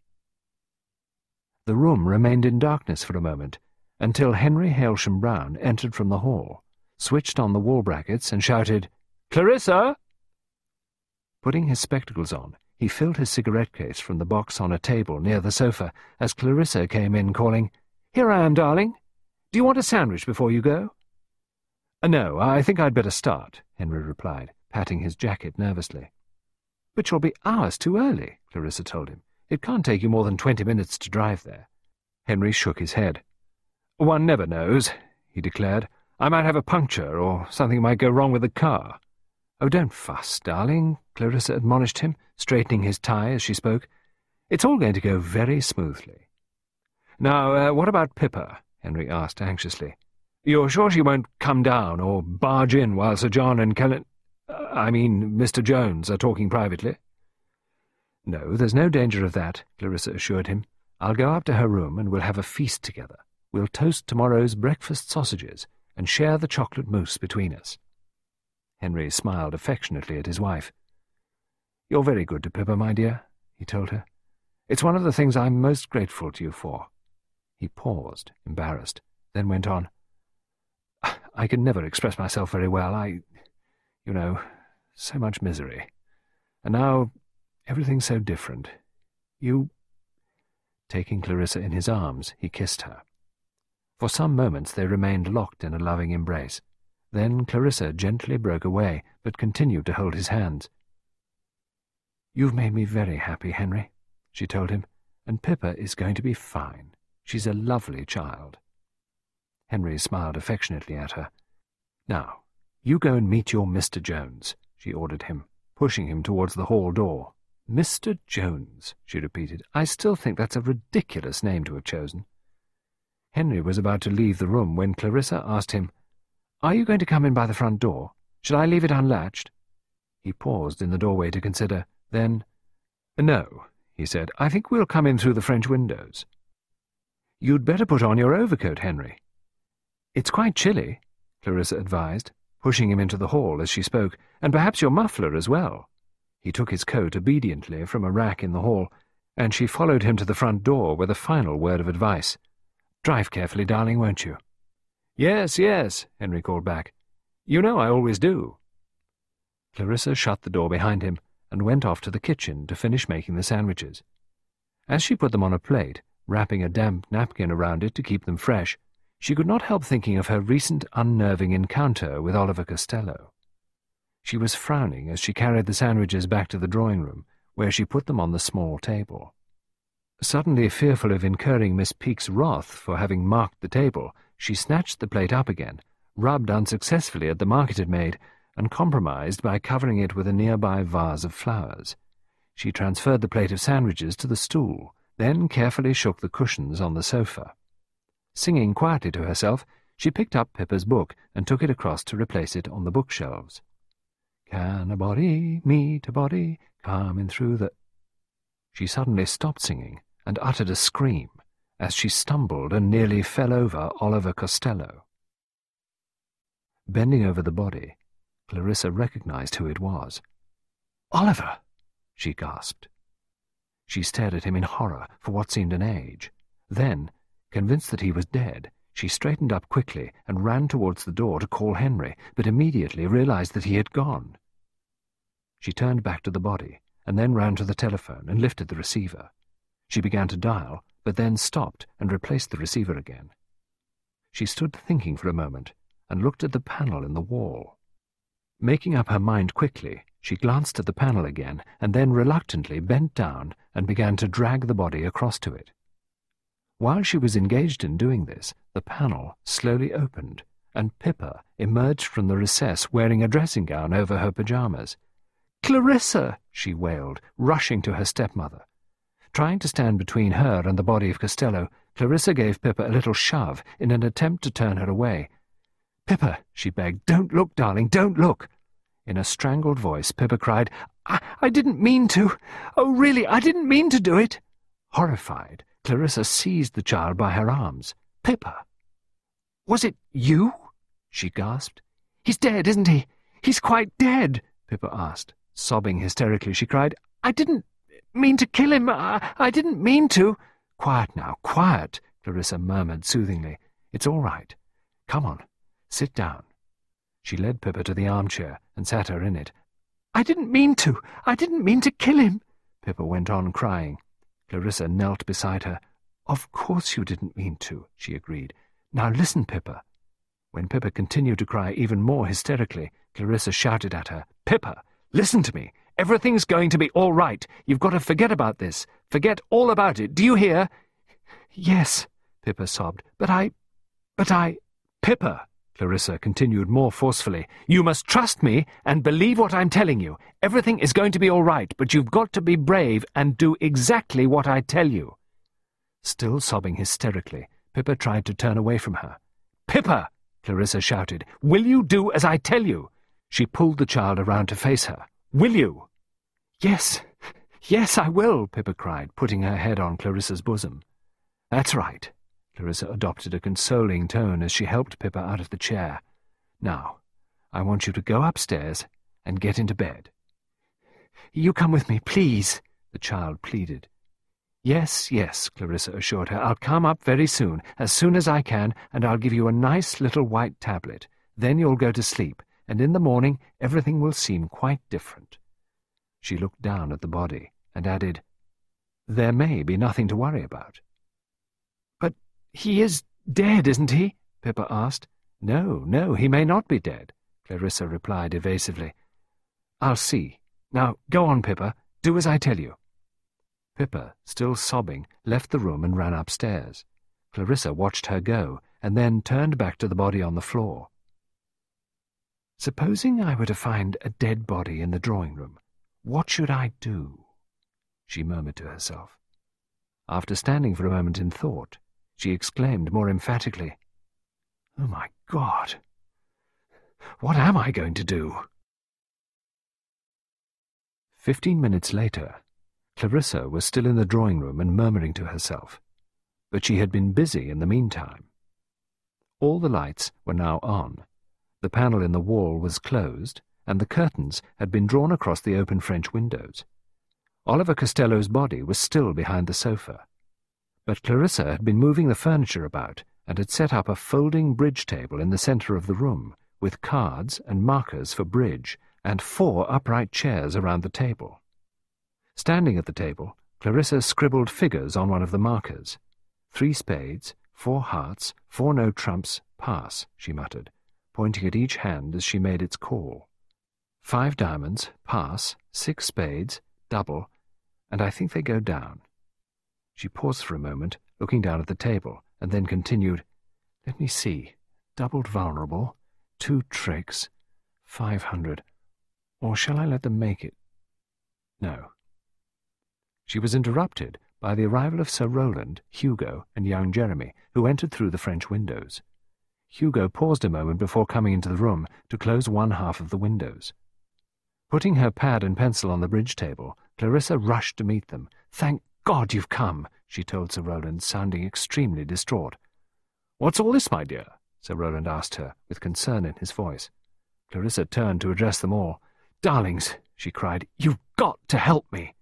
The room remained in darkness for a moment, until Henry Hailsham Brown entered from the hall, switched on the wall brackets, and shouted, "Clarissa!" Putting his spectacles on, he filled his cigarette case from the box on a table near the sofa as Clarissa came in, calling, "Here I am, darling. Do you want a sandwich before you go?" Uh, "No, I think I'd better start," Henry replied, patting his jacket nervously. "But you'll be hours too early," Clarissa told him. "It can't take you more than twenty minutes to drive there." Henry shook his head. "One never knows," he declared. "I might have a puncture, or something might go wrong with the car." "Oh, don't fuss, darling," Clarissa admonished him, straightening his tie as she spoke. "It's all going to go very smoothly." "Now, uh, what about Pippa?" Henry asked anxiously. "You're sure she won't come down or barge in while Sir John and Kellen— uh, I mean, Mister Jones are talking privately?" "No, there's no danger of that," Clarissa assured him. "I'll go up to her room and we'll have a feast together. We'll toast tomorrow's breakfast sausages and share the chocolate mousse between us." Henry smiled affectionately at his wife. "You're very good to Pippa, my dear," he told her. "It's one of the things I'm most grateful to you for." He paused, embarrassed, then went on. "I can never express myself very well. I, you know, so much misery. And now everything's so different. You—" Taking Clarissa in his arms, he kissed her. For some moments they remained locked in a loving embrace. Then Clarissa gently broke away, but continued to hold his hands. "You've made me very happy, Henry," she told him, "and Pippa is going to be fine. She's a lovely child." Henry smiled affectionately at her. "Now, you go and meet your Mister Jones," she ordered him, pushing him towards the hall door. "Mister Jones," she repeated. "I still think that's a ridiculous name to have chosen." Henry was about to leave the room when Clarissa asked him, "Are you going to come in by the front door? Shall I leave it unlatched?" He paused in the doorway to consider. Then, "No," he said. "I think we'll come in through the French windows." "You'd better put on your overcoat, Henry." "It's quite chilly," Clarissa advised, pushing him into the hall as she spoke, "and perhaps your muffler as well." He took his coat obediently from a rack in the hall, and she followed him to the front door with a final word of advice. "Drive carefully, darling, won't you?" "Yes, yes," Henry called back. "You know I always do." Clarissa shut the door behind him and went off to the kitchen to finish making the sandwiches. As she put them on a plate, wrapping a damp napkin around it to keep them fresh, she could not help thinking of her recent unnerving encounter with Oliver Costello. She was frowning as she carried the sandwiches back to the drawing-room, where she put them on the small table. Suddenly fearful of incurring Miss Peake's wrath for having marked the table, she snatched the plate up again, rubbed unsuccessfully at the mark it had made, and compromised by covering it with a nearby vase of flowers. She transferred the plate of sandwiches to the stool, then carefully shook the cushions on the sofa. Singing quietly to herself, she picked up Pippa's book and took it across to replace it on the bookshelves. "Can a body meet a body coming through the—" She suddenly stopped singing and uttered a scream as she stumbled and nearly fell over Oliver Costello. Bending over the body, Clarissa recognized who it was. "Oliver!" she gasped. She stared at him in horror for what seemed an age. Then, convinced that he was dead, she straightened up quickly and ran towards the door to call Henry, but immediately realized that he had gone. She turned back to the body, and then ran to the telephone and lifted the receiver. She began to dial, but then stopped and replaced the receiver again. She stood thinking for a moment and looked at the panel in the wall. Making up her mind quickly, she glanced at the panel again and then reluctantly bent down and began to drag the body across to it. While she was engaged in doing this, the panel slowly opened, and Pippa emerged from the recess wearing a dressing gown over her pyjamas. "Clarissa!" she wailed, rushing to her stepmother. Trying to stand between her and the body of Costello, Clarissa gave Pippa a little shove in an attempt to turn her away. "Pippa," she begged, "don't look, darling, don't look." In a strangled voice, Pippa cried, I, I didn't mean to. Oh, really, I didn't mean to do it." Horrified, Clarissa seized the child by her arms. "Pippa!" "Was it you?" she gasped. "He's dead, isn't he? He's quite dead," Pippa asked. Sobbing hysterically, she cried, "I didn't mean to kill him. I, I didn't mean to." "Quiet now, quiet," Clarissa murmured soothingly. "It's all right. Come on, sit down." She led Pippa to the armchair and sat her in it. I didn't mean to. I didn't mean to kill him, Pippa went on crying. Clarissa knelt beside her. Of course you didn't mean to, she agreed. Now listen, Pippa. When Pippa continued to cry even more hysterically, Clarissa shouted at her, Pippa, listen to me. Everything's going to be all right. You've got to forget about this. Forget all about it. Do you hear? Yes, Pippa sobbed. But I... But I... Pippa, Clarissa continued more forcefully, you must trust me and believe what I'm telling you. Everything is going to be all right, but you've got to be brave and do exactly what I tell you. Still sobbing hysterically, Pippa tried to turn away from her. Pippa, Clarissa shouted, will you do as I tell you? She pulled the child around to face her. Will you? Yes, yes, I will, Pippa cried, putting her head on Clarissa's bosom. That's right. Clarissa adopted a consoling tone as she helped Pippa out of the chair. Now, I want you to go upstairs and get into bed. You come with me, please, the child pleaded. Yes, yes, Clarissa assured her. I'll come up very soon, as soon as I can, and I'll give you a nice little white tablet. Then you'll go to sleep, and in the morning everything will seem quite different. She looked down at the body and added, There may be nothing to worry about. But he is dead, isn't he? Pippa asked. No, no, he may not be dead, Clarissa replied evasively. I'll see. Now, go on, Pippa. Do as I tell you. Pippa, still sobbing, left the room and ran upstairs. Clarissa watched her go, and then turned back to the body on the floor. Supposing I were to find a dead body in the drawing-room, what should I do? She murmured to herself. After standing for a moment in thought, she exclaimed more emphatically, Oh, my God! What am I going to do? Fifteen minutes later, Clarissa was still in the drawing-room and murmuring to herself, but she had been busy in the meantime. All the lights were now on, the panel in the wall was closed, and the curtains had been drawn across the open French windows. Oliver Costello's body was still behind the sofa, but Clarissa had been moving the furniture about and had set up a folding bridge table in the centre of the room, with cards and markers for bridge, and four upright chairs around the table. Standing at the table, Clarissa scribbled figures on one of the markers. Three spades, four hearts, four no trumps, pass, she muttered, pointing at each hand as she made its call. Five diamonds, pass, six spades, double, and I think they go down. She paused for a moment, looking down at the table, and then continued, Let me see, doubled vulnerable, two tricks, five hundred, or shall I let them make it? No. She was interrupted by the arrival of Sir Rowland, Hugo, and young Jeremy, who entered through the French windows. Hugo paused a moment before coming into the room to close one half of the windows. Putting her pad and pencil on the bridge table, Clarissa rushed to meet them. Thank God you've come, she told Sir Rowland, sounding extremely distraught. What's all this, my dear? Sir Rowland asked her, with concern in his voice. Clarissa turned to address them all. Darlings, she cried, you've got to help me.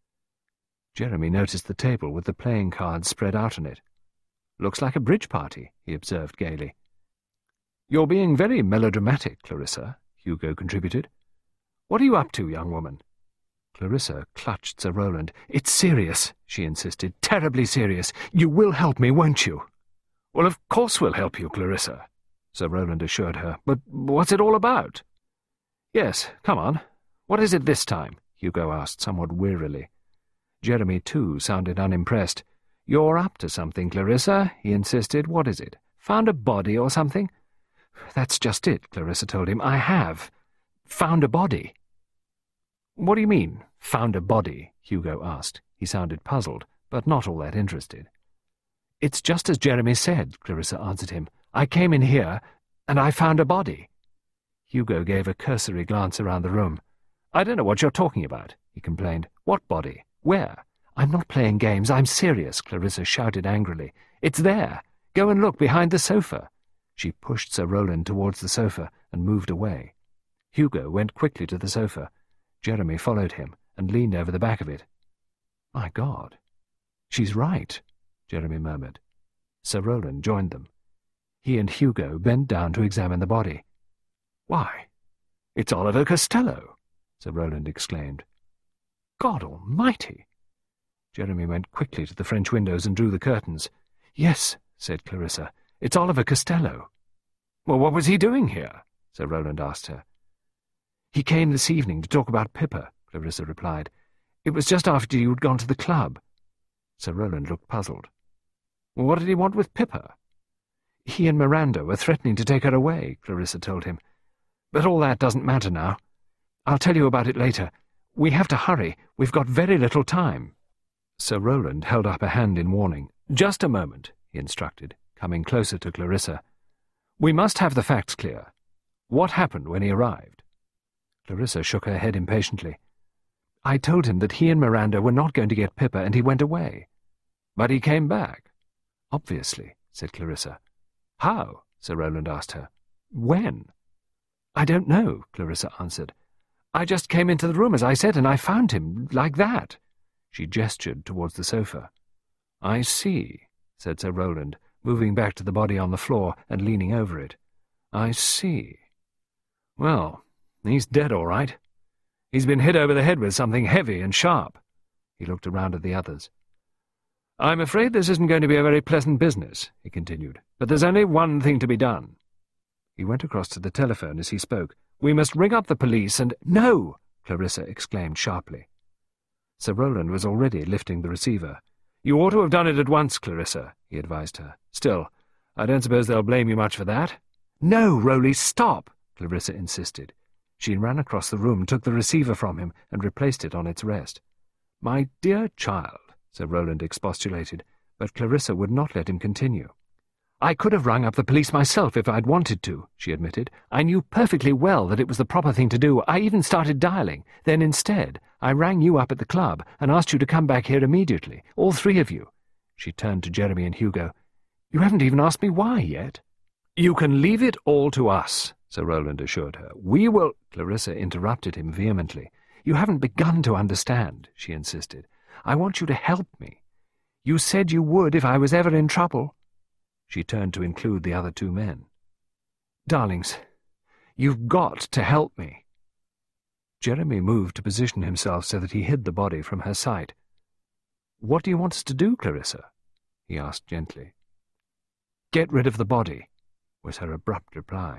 Jeremy noticed the table with the playing cards spread out on it. Looks like a bridge party, he observed gaily. You're being very melodramatic, Clarissa, Hugo contributed. What are you up to, young woman? Clarissa clutched Sir Rowland. It's serious, she insisted, terribly serious. You will help me, won't you? Well, of course we'll help you, Clarissa, Sir Rowland assured her. But what's it all about? Yes, come on. What is it this time? Hugo asked somewhat wearily. Jeremy, too, sounded unimpressed. You're up to something, Clarissa, he insisted. What is it? Found a body or something? That's just it, Clarissa told him. I have. Found a body. What do you mean, found a body? Hugo asked. He sounded puzzled, but not all that interested. It's just as Jeremy said, Clarissa answered him. I came in here, and I found a body. Hugo gave a cursory glance around the room. I don't know what you're talking about, he complained. What body? Where? I'm not playing games, I'm serious, Clarissa shouted angrily. It's there. Go and look behind the sofa. She pushed Sir Rowland towards the sofa and moved away. Hugo went quickly to the sofa. Jeremy followed him and leaned over the back of it. My God, she's right, Jeremy murmured. Sir Rowland joined them. He and Hugo bent down to examine the body. Why, it's Oliver Costello, Sir Rowland exclaimed. God Almighty! Jeremy went quickly to the French windows and drew the curtains. Yes, said Clarissa, it's Oliver Costello. Well, what was he doing here? Sir Rowland asked her. He came this evening to talk about Pippa, Clarissa replied. It was just after you'd gone to the club. Sir Rowland looked puzzled. Well, what did he want with Pippa? He and Miranda were threatening to take her away, Clarissa told him. But all that doesn't matter now. I'll tell you about it later. We have to hurry. We've got very little time. Sir Rowland held up a hand in warning. Just a moment, he instructed, coming closer to Clarissa. We must have the facts clear. What happened when he arrived? Clarissa shook her head impatiently. I told him that he and Miranda were not going to get Pippa, and he went away. But he came back. Obviously, said Clarissa. How? Sir Rowland asked her. When? I don't know, Clarissa answered. I just came into the room, as I said, and I found him like that. She gestured towards the sofa. I see, said Sir Rowland, moving back to the body on the floor and leaning over it. I see. Well, he's dead all right. He's been hit over the head with something heavy and sharp. He looked around at the others. I'm afraid this isn't going to be a very pleasant business, he continued, but there's only one thing to be done. He went across to the telephone as he spoke. We must ring up the police and— No! Clarissa exclaimed sharply. Sir Rowland was already lifting the receiver. You ought to have done it at once, Clarissa, he advised her. Still, I don't suppose they'll blame you much for that. No, Rowley, stop, Clarissa insisted. She ran across the room, took the receiver from him, and replaced it on its rest. My dear child, Sir Rowland expostulated, but Clarissa would not let him continue. I could have rung up the police myself if I'd wanted to, she admitted. I knew perfectly well that it was the proper thing to do. I even started dialing. Then instead, I rang you up at the club and asked you to come back here immediately, all three of you. She turned to Jeremy and Hugo. You haven't even asked me why yet. You can leave it all to us, Sir Rowland assured her. We will— Clarissa interrupted him vehemently. You haven't begun to understand, she insisted. I want you to help me. You said you would if I was ever in trouble. She turned to include the other two men. Darlings, you've got to help me. Jeremy moved to position himself so that he hid the body from her sight. What do you want us to do, Clarissa? He asked gently. Get rid of the body, was her abrupt reply.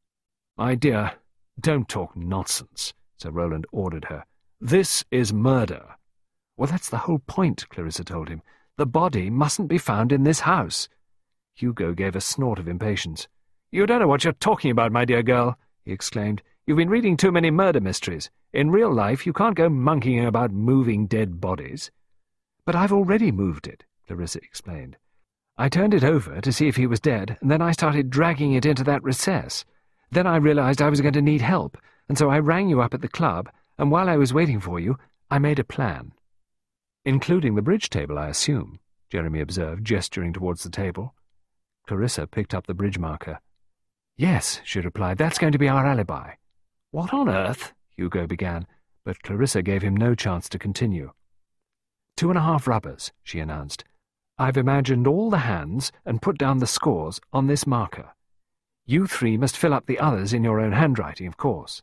My dear, don't talk nonsense, Sir Rowland ordered her. This is murder. Well, that's the whole point, Clarissa told him. The body mustn't be found in this house. Hugo gave a snort of impatience. You don't know what you're talking about, my dear girl, he exclaimed. You've been reading too many murder mysteries. In real life, you can't go monkeying about moving dead bodies. But I've already moved it, Clarissa explained. I turned it over to see if he was dead, and then I started dragging it into that recess. Then I realized I was going to need help, and so I rang you up at the club, and while I was waiting for you, I made a plan. Including the bridge table, I assume, Jeremy observed, gesturing towards the table. Clarissa picked up the bridge marker. Yes, she replied, that's going to be our alibi. What on earth? Hugo began, but Clarissa gave him no chance to continue. Two and a half rubbers, she announced. I've imagined all the hands and put down the scores on this marker. You three must fill up the others in your own handwriting, of course.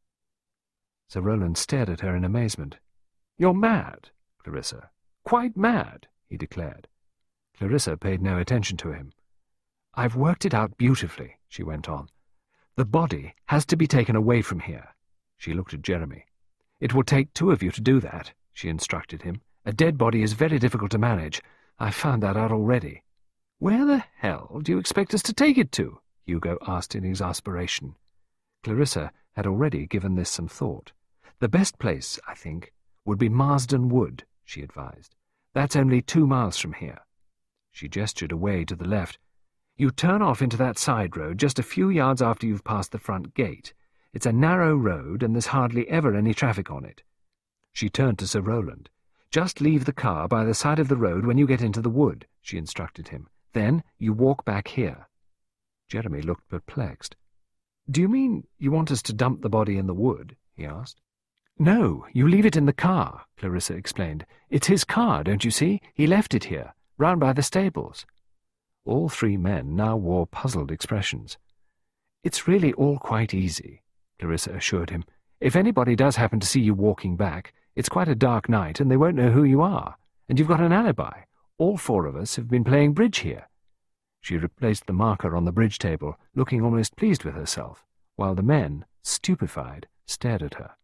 Sir Rowland stared at her in amazement. You're mad, Clarissa. Quite mad, he declared. Clarissa paid no attention to him. I've worked it out beautifully, she went on. The body has to be taken away from here. She looked at Jeremy. It will take two of you to do that, she instructed him. A dead body is very difficult to manage. I've found that out already. Where the hell do you expect us to take it to? Hugo asked in exasperation. Clarissa had already given this some thought. The best place, I think, would be Marsden Wood, she advised. That's only two miles from here. She gestured away to the left. You turn off into that side road just a few yards after you've passed the front gate. It's a narrow road, and there's hardly ever any traffic on it. She turned to Sir Rowland. Just leave the car by the side of the road when you get into the wood, she instructed him. Then you walk back here. Jeremy looked perplexed. Do you mean you want us to dump the body in the wood? He asked. No, you leave it in the car, Clarissa explained. It's his car, don't you see? He left it here, round by the stables. All three men now wore puzzled expressions. It's really all quite easy, Clarissa assured him. If anybody does happen to see you walking back, it's quite a dark night and they won't know who you are. And you've got an alibi. All four of us have been playing bridge here." She replaced the marker on the bridge table, looking almost pleased with herself, while the men, stupefied, stared at her.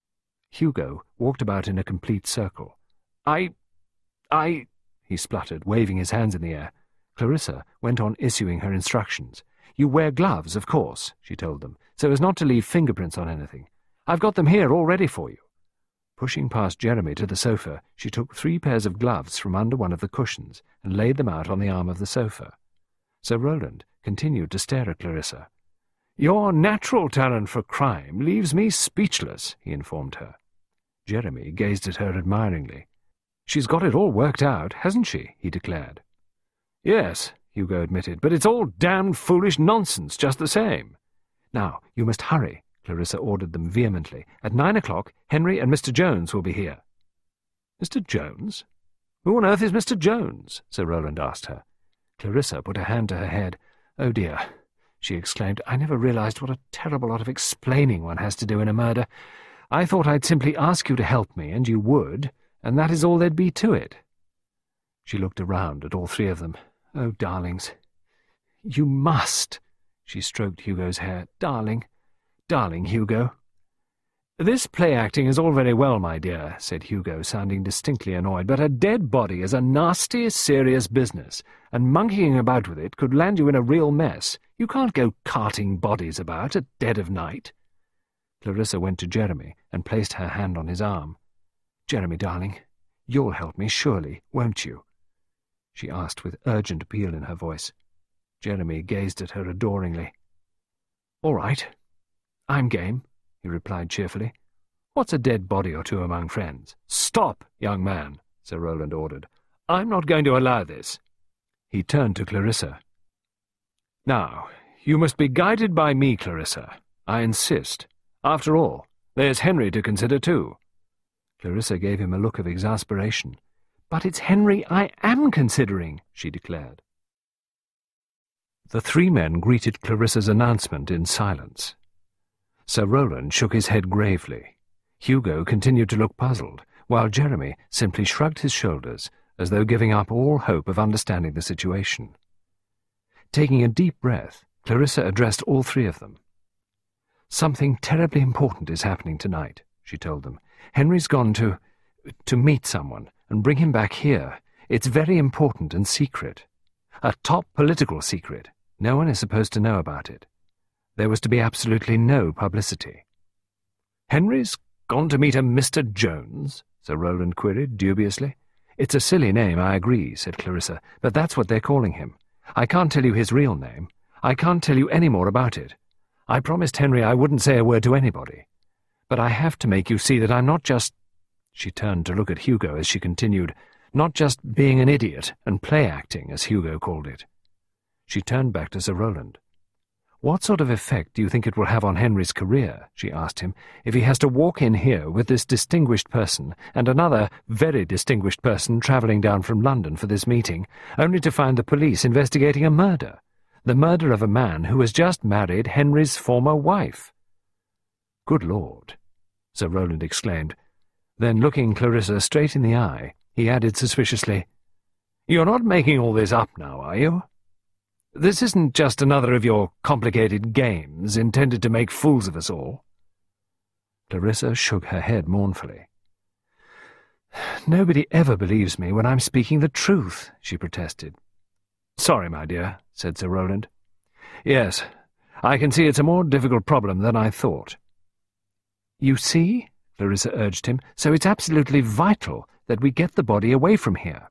Hugo walked about in a complete circle. I... I... he spluttered, waving his hands in the air. Clarissa went on issuing her instructions. "You wear gloves, of course," she told them, "so as not to leave fingerprints on anything. I've got them here all ready for you." Pushing past Jeremy to the sofa, she took three pairs of gloves from under one of the cushions and laid them out on the arm of the sofa. Sir Rowland continued to stare at Clarissa. "Your natural talent for crime leaves me speechless," he informed her. Jeremy gazed at her admiringly. "She's got it all worked out, hasn't she?" he declared. "Yes," Hugo admitted, "but it's all damned foolish nonsense just the same." "Now, you must hurry," Clarissa ordered them vehemently. "At nine o'clock, Henry and Mister Jones will be here." "Mister Jones? Who on earth is Mister Jones?" Sir Rowland asked her. Clarissa put a hand to her head. "Oh dear," she exclaimed, "I never realized what a terrible lot of explaining one has to do in a murder. I thought I'd simply ask you to help me, and you would, and that is all there'd be to it." She looked around at all three of them. "Oh, darlings, you must," she stroked Hugo's hair. "Darling, darling Hugo." "This play-acting is all very well, my dear," said Hugo, sounding distinctly annoyed, "but a dead body is a nasty, serious business, and monkeying about with it could land you in a real mess. You can't go carting bodies about at dead of night." Clarissa went to Jeremy and placed her hand on his arm. "Jeremy, darling, you'll help me, surely, won't you?" she asked with urgent appeal in her voice. Jeremy gazed at her adoringly. "All right. I'm game," he replied cheerfully. "What's a dead body or two among friends?" "Stop, young man," Sir Rowland ordered. "I'm not going to allow this." He turned to Clarissa. "Now, you must be guided by me, Clarissa. I insist. After all, there's Henry to consider too." Clarissa gave him a look of exasperation. "But it's Henry I am considering," she declared. The three men greeted Clarissa's announcement in silence. Sir Rowland shook his head gravely. Hugo continued to look puzzled, while Jeremy simply shrugged his shoulders, as though giving up all hope of understanding the situation. Taking a deep breath, Clarissa addressed all three of them. "Something terribly important is happening tonight," she told them. "Henry's gone to... to meet someone, and bring him back here. It's very important and secret. A top political secret. No one is supposed to know about it. There was to be absolutely no publicity." "Henry's gone to meet a Mister Jones?" Sir Rowland queried dubiously. "It's a silly name, I agree," said Clarissa, "but that's what they're calling him. I can't tell you his real name. I can't tell you any more about it. I promised Henry I wouldn't say a word to anybody. But I have to make you see that I'm not just—" She turned to look at Hugo as she continued, "not just being an idiot and play-acting, as Hugo called it." She turned back to Sir Rowland. "What sort of effect do you think it will have on Henry's career," she asked him, "if he has to walk in here with this distinguished person and another very distinguished person travelling down from London for this meeting, only to find the police investigating a murder, the murder of a man who has just married Henry's former wife?" "Good Lord," Sir Rowland exclaimed. Then, looking Clarissa straight in the eye, he added suspiciously, "You're not making all this up now, are you? This isn't just another of your complicated games intended to make fools of us all?" Clarissa shook her head mournfully. "Nobody ever believes me when I'm speaking the truth," she protested. "Sorry, my dear," said Sir Rowland. "Yes, I can see it's a more difficult problem than I thought." "You see?" Clarissa urged him. "So it's absolutely vital that we get the body away from here."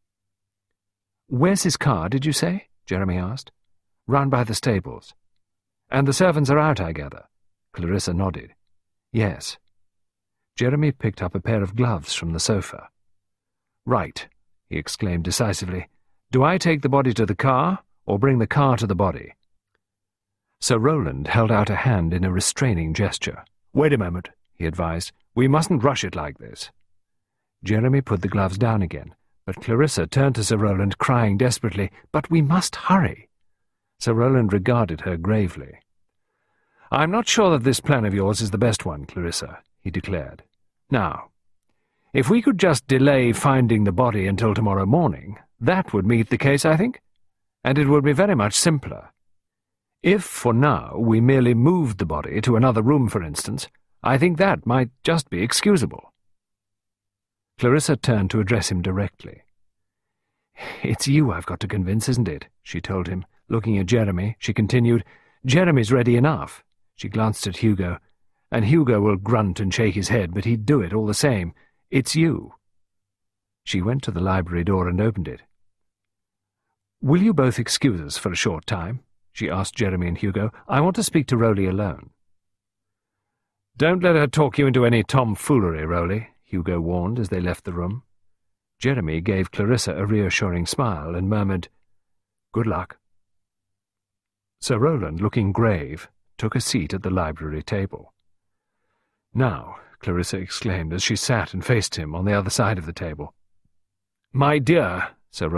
"Where's his car, did you say?" Jeremy asked. "Round by the stables." "And the servants are out, I gather?" Clarissa nodded. "Yes." Jeremy picked up a pair of gloves from the sofa. "Right," he exclaimed decisively. "Do I take the body to the car, or bring the car to the body?" Sir Rowland held out a hand in a restraining gesture. "Wait a moment," he advised. "We mustn't rush it like this." Jeremy put the gloves down again, but Clarissa turned to Sir Rowland, crying desperately, "But we must hurry." Sir Rowland regarded her gravely. "I'm not sure that this plan of yours is the best one, Clarissa," he declared. "Now, if we could just delay finding the body until tomorrow morning, that would meet the case, I think, and it would be very much simpler. If, for now, we merely moved the body to another room, for instance, I think that might just be excusable." Clarissa turned to address him directly. "It's you I've got to convince, isn't it?" she told him. Looking at Jeremy, she continued, "Jeremy's ready enough." She glanced at Hugo, "and Hugo will grunt and shake his head, but he'd do it all the same. It's you." She went to the library door and opened it. "Will you both excuse us for a short time?" she asked Jeremy and Hugo. "I want to speak to Rowley alone." "Don't let her talk you into any tomfoolery, Rowley," Hugo warned as they left the room. Jeremy gave Clarissa a reassuring smile and murmured, "Good luck." Sir Rowland, looking grave, took a seat at the library table. "Now," Clarissa exclaimed as she sat and faced him on the other side of the table, "my dear,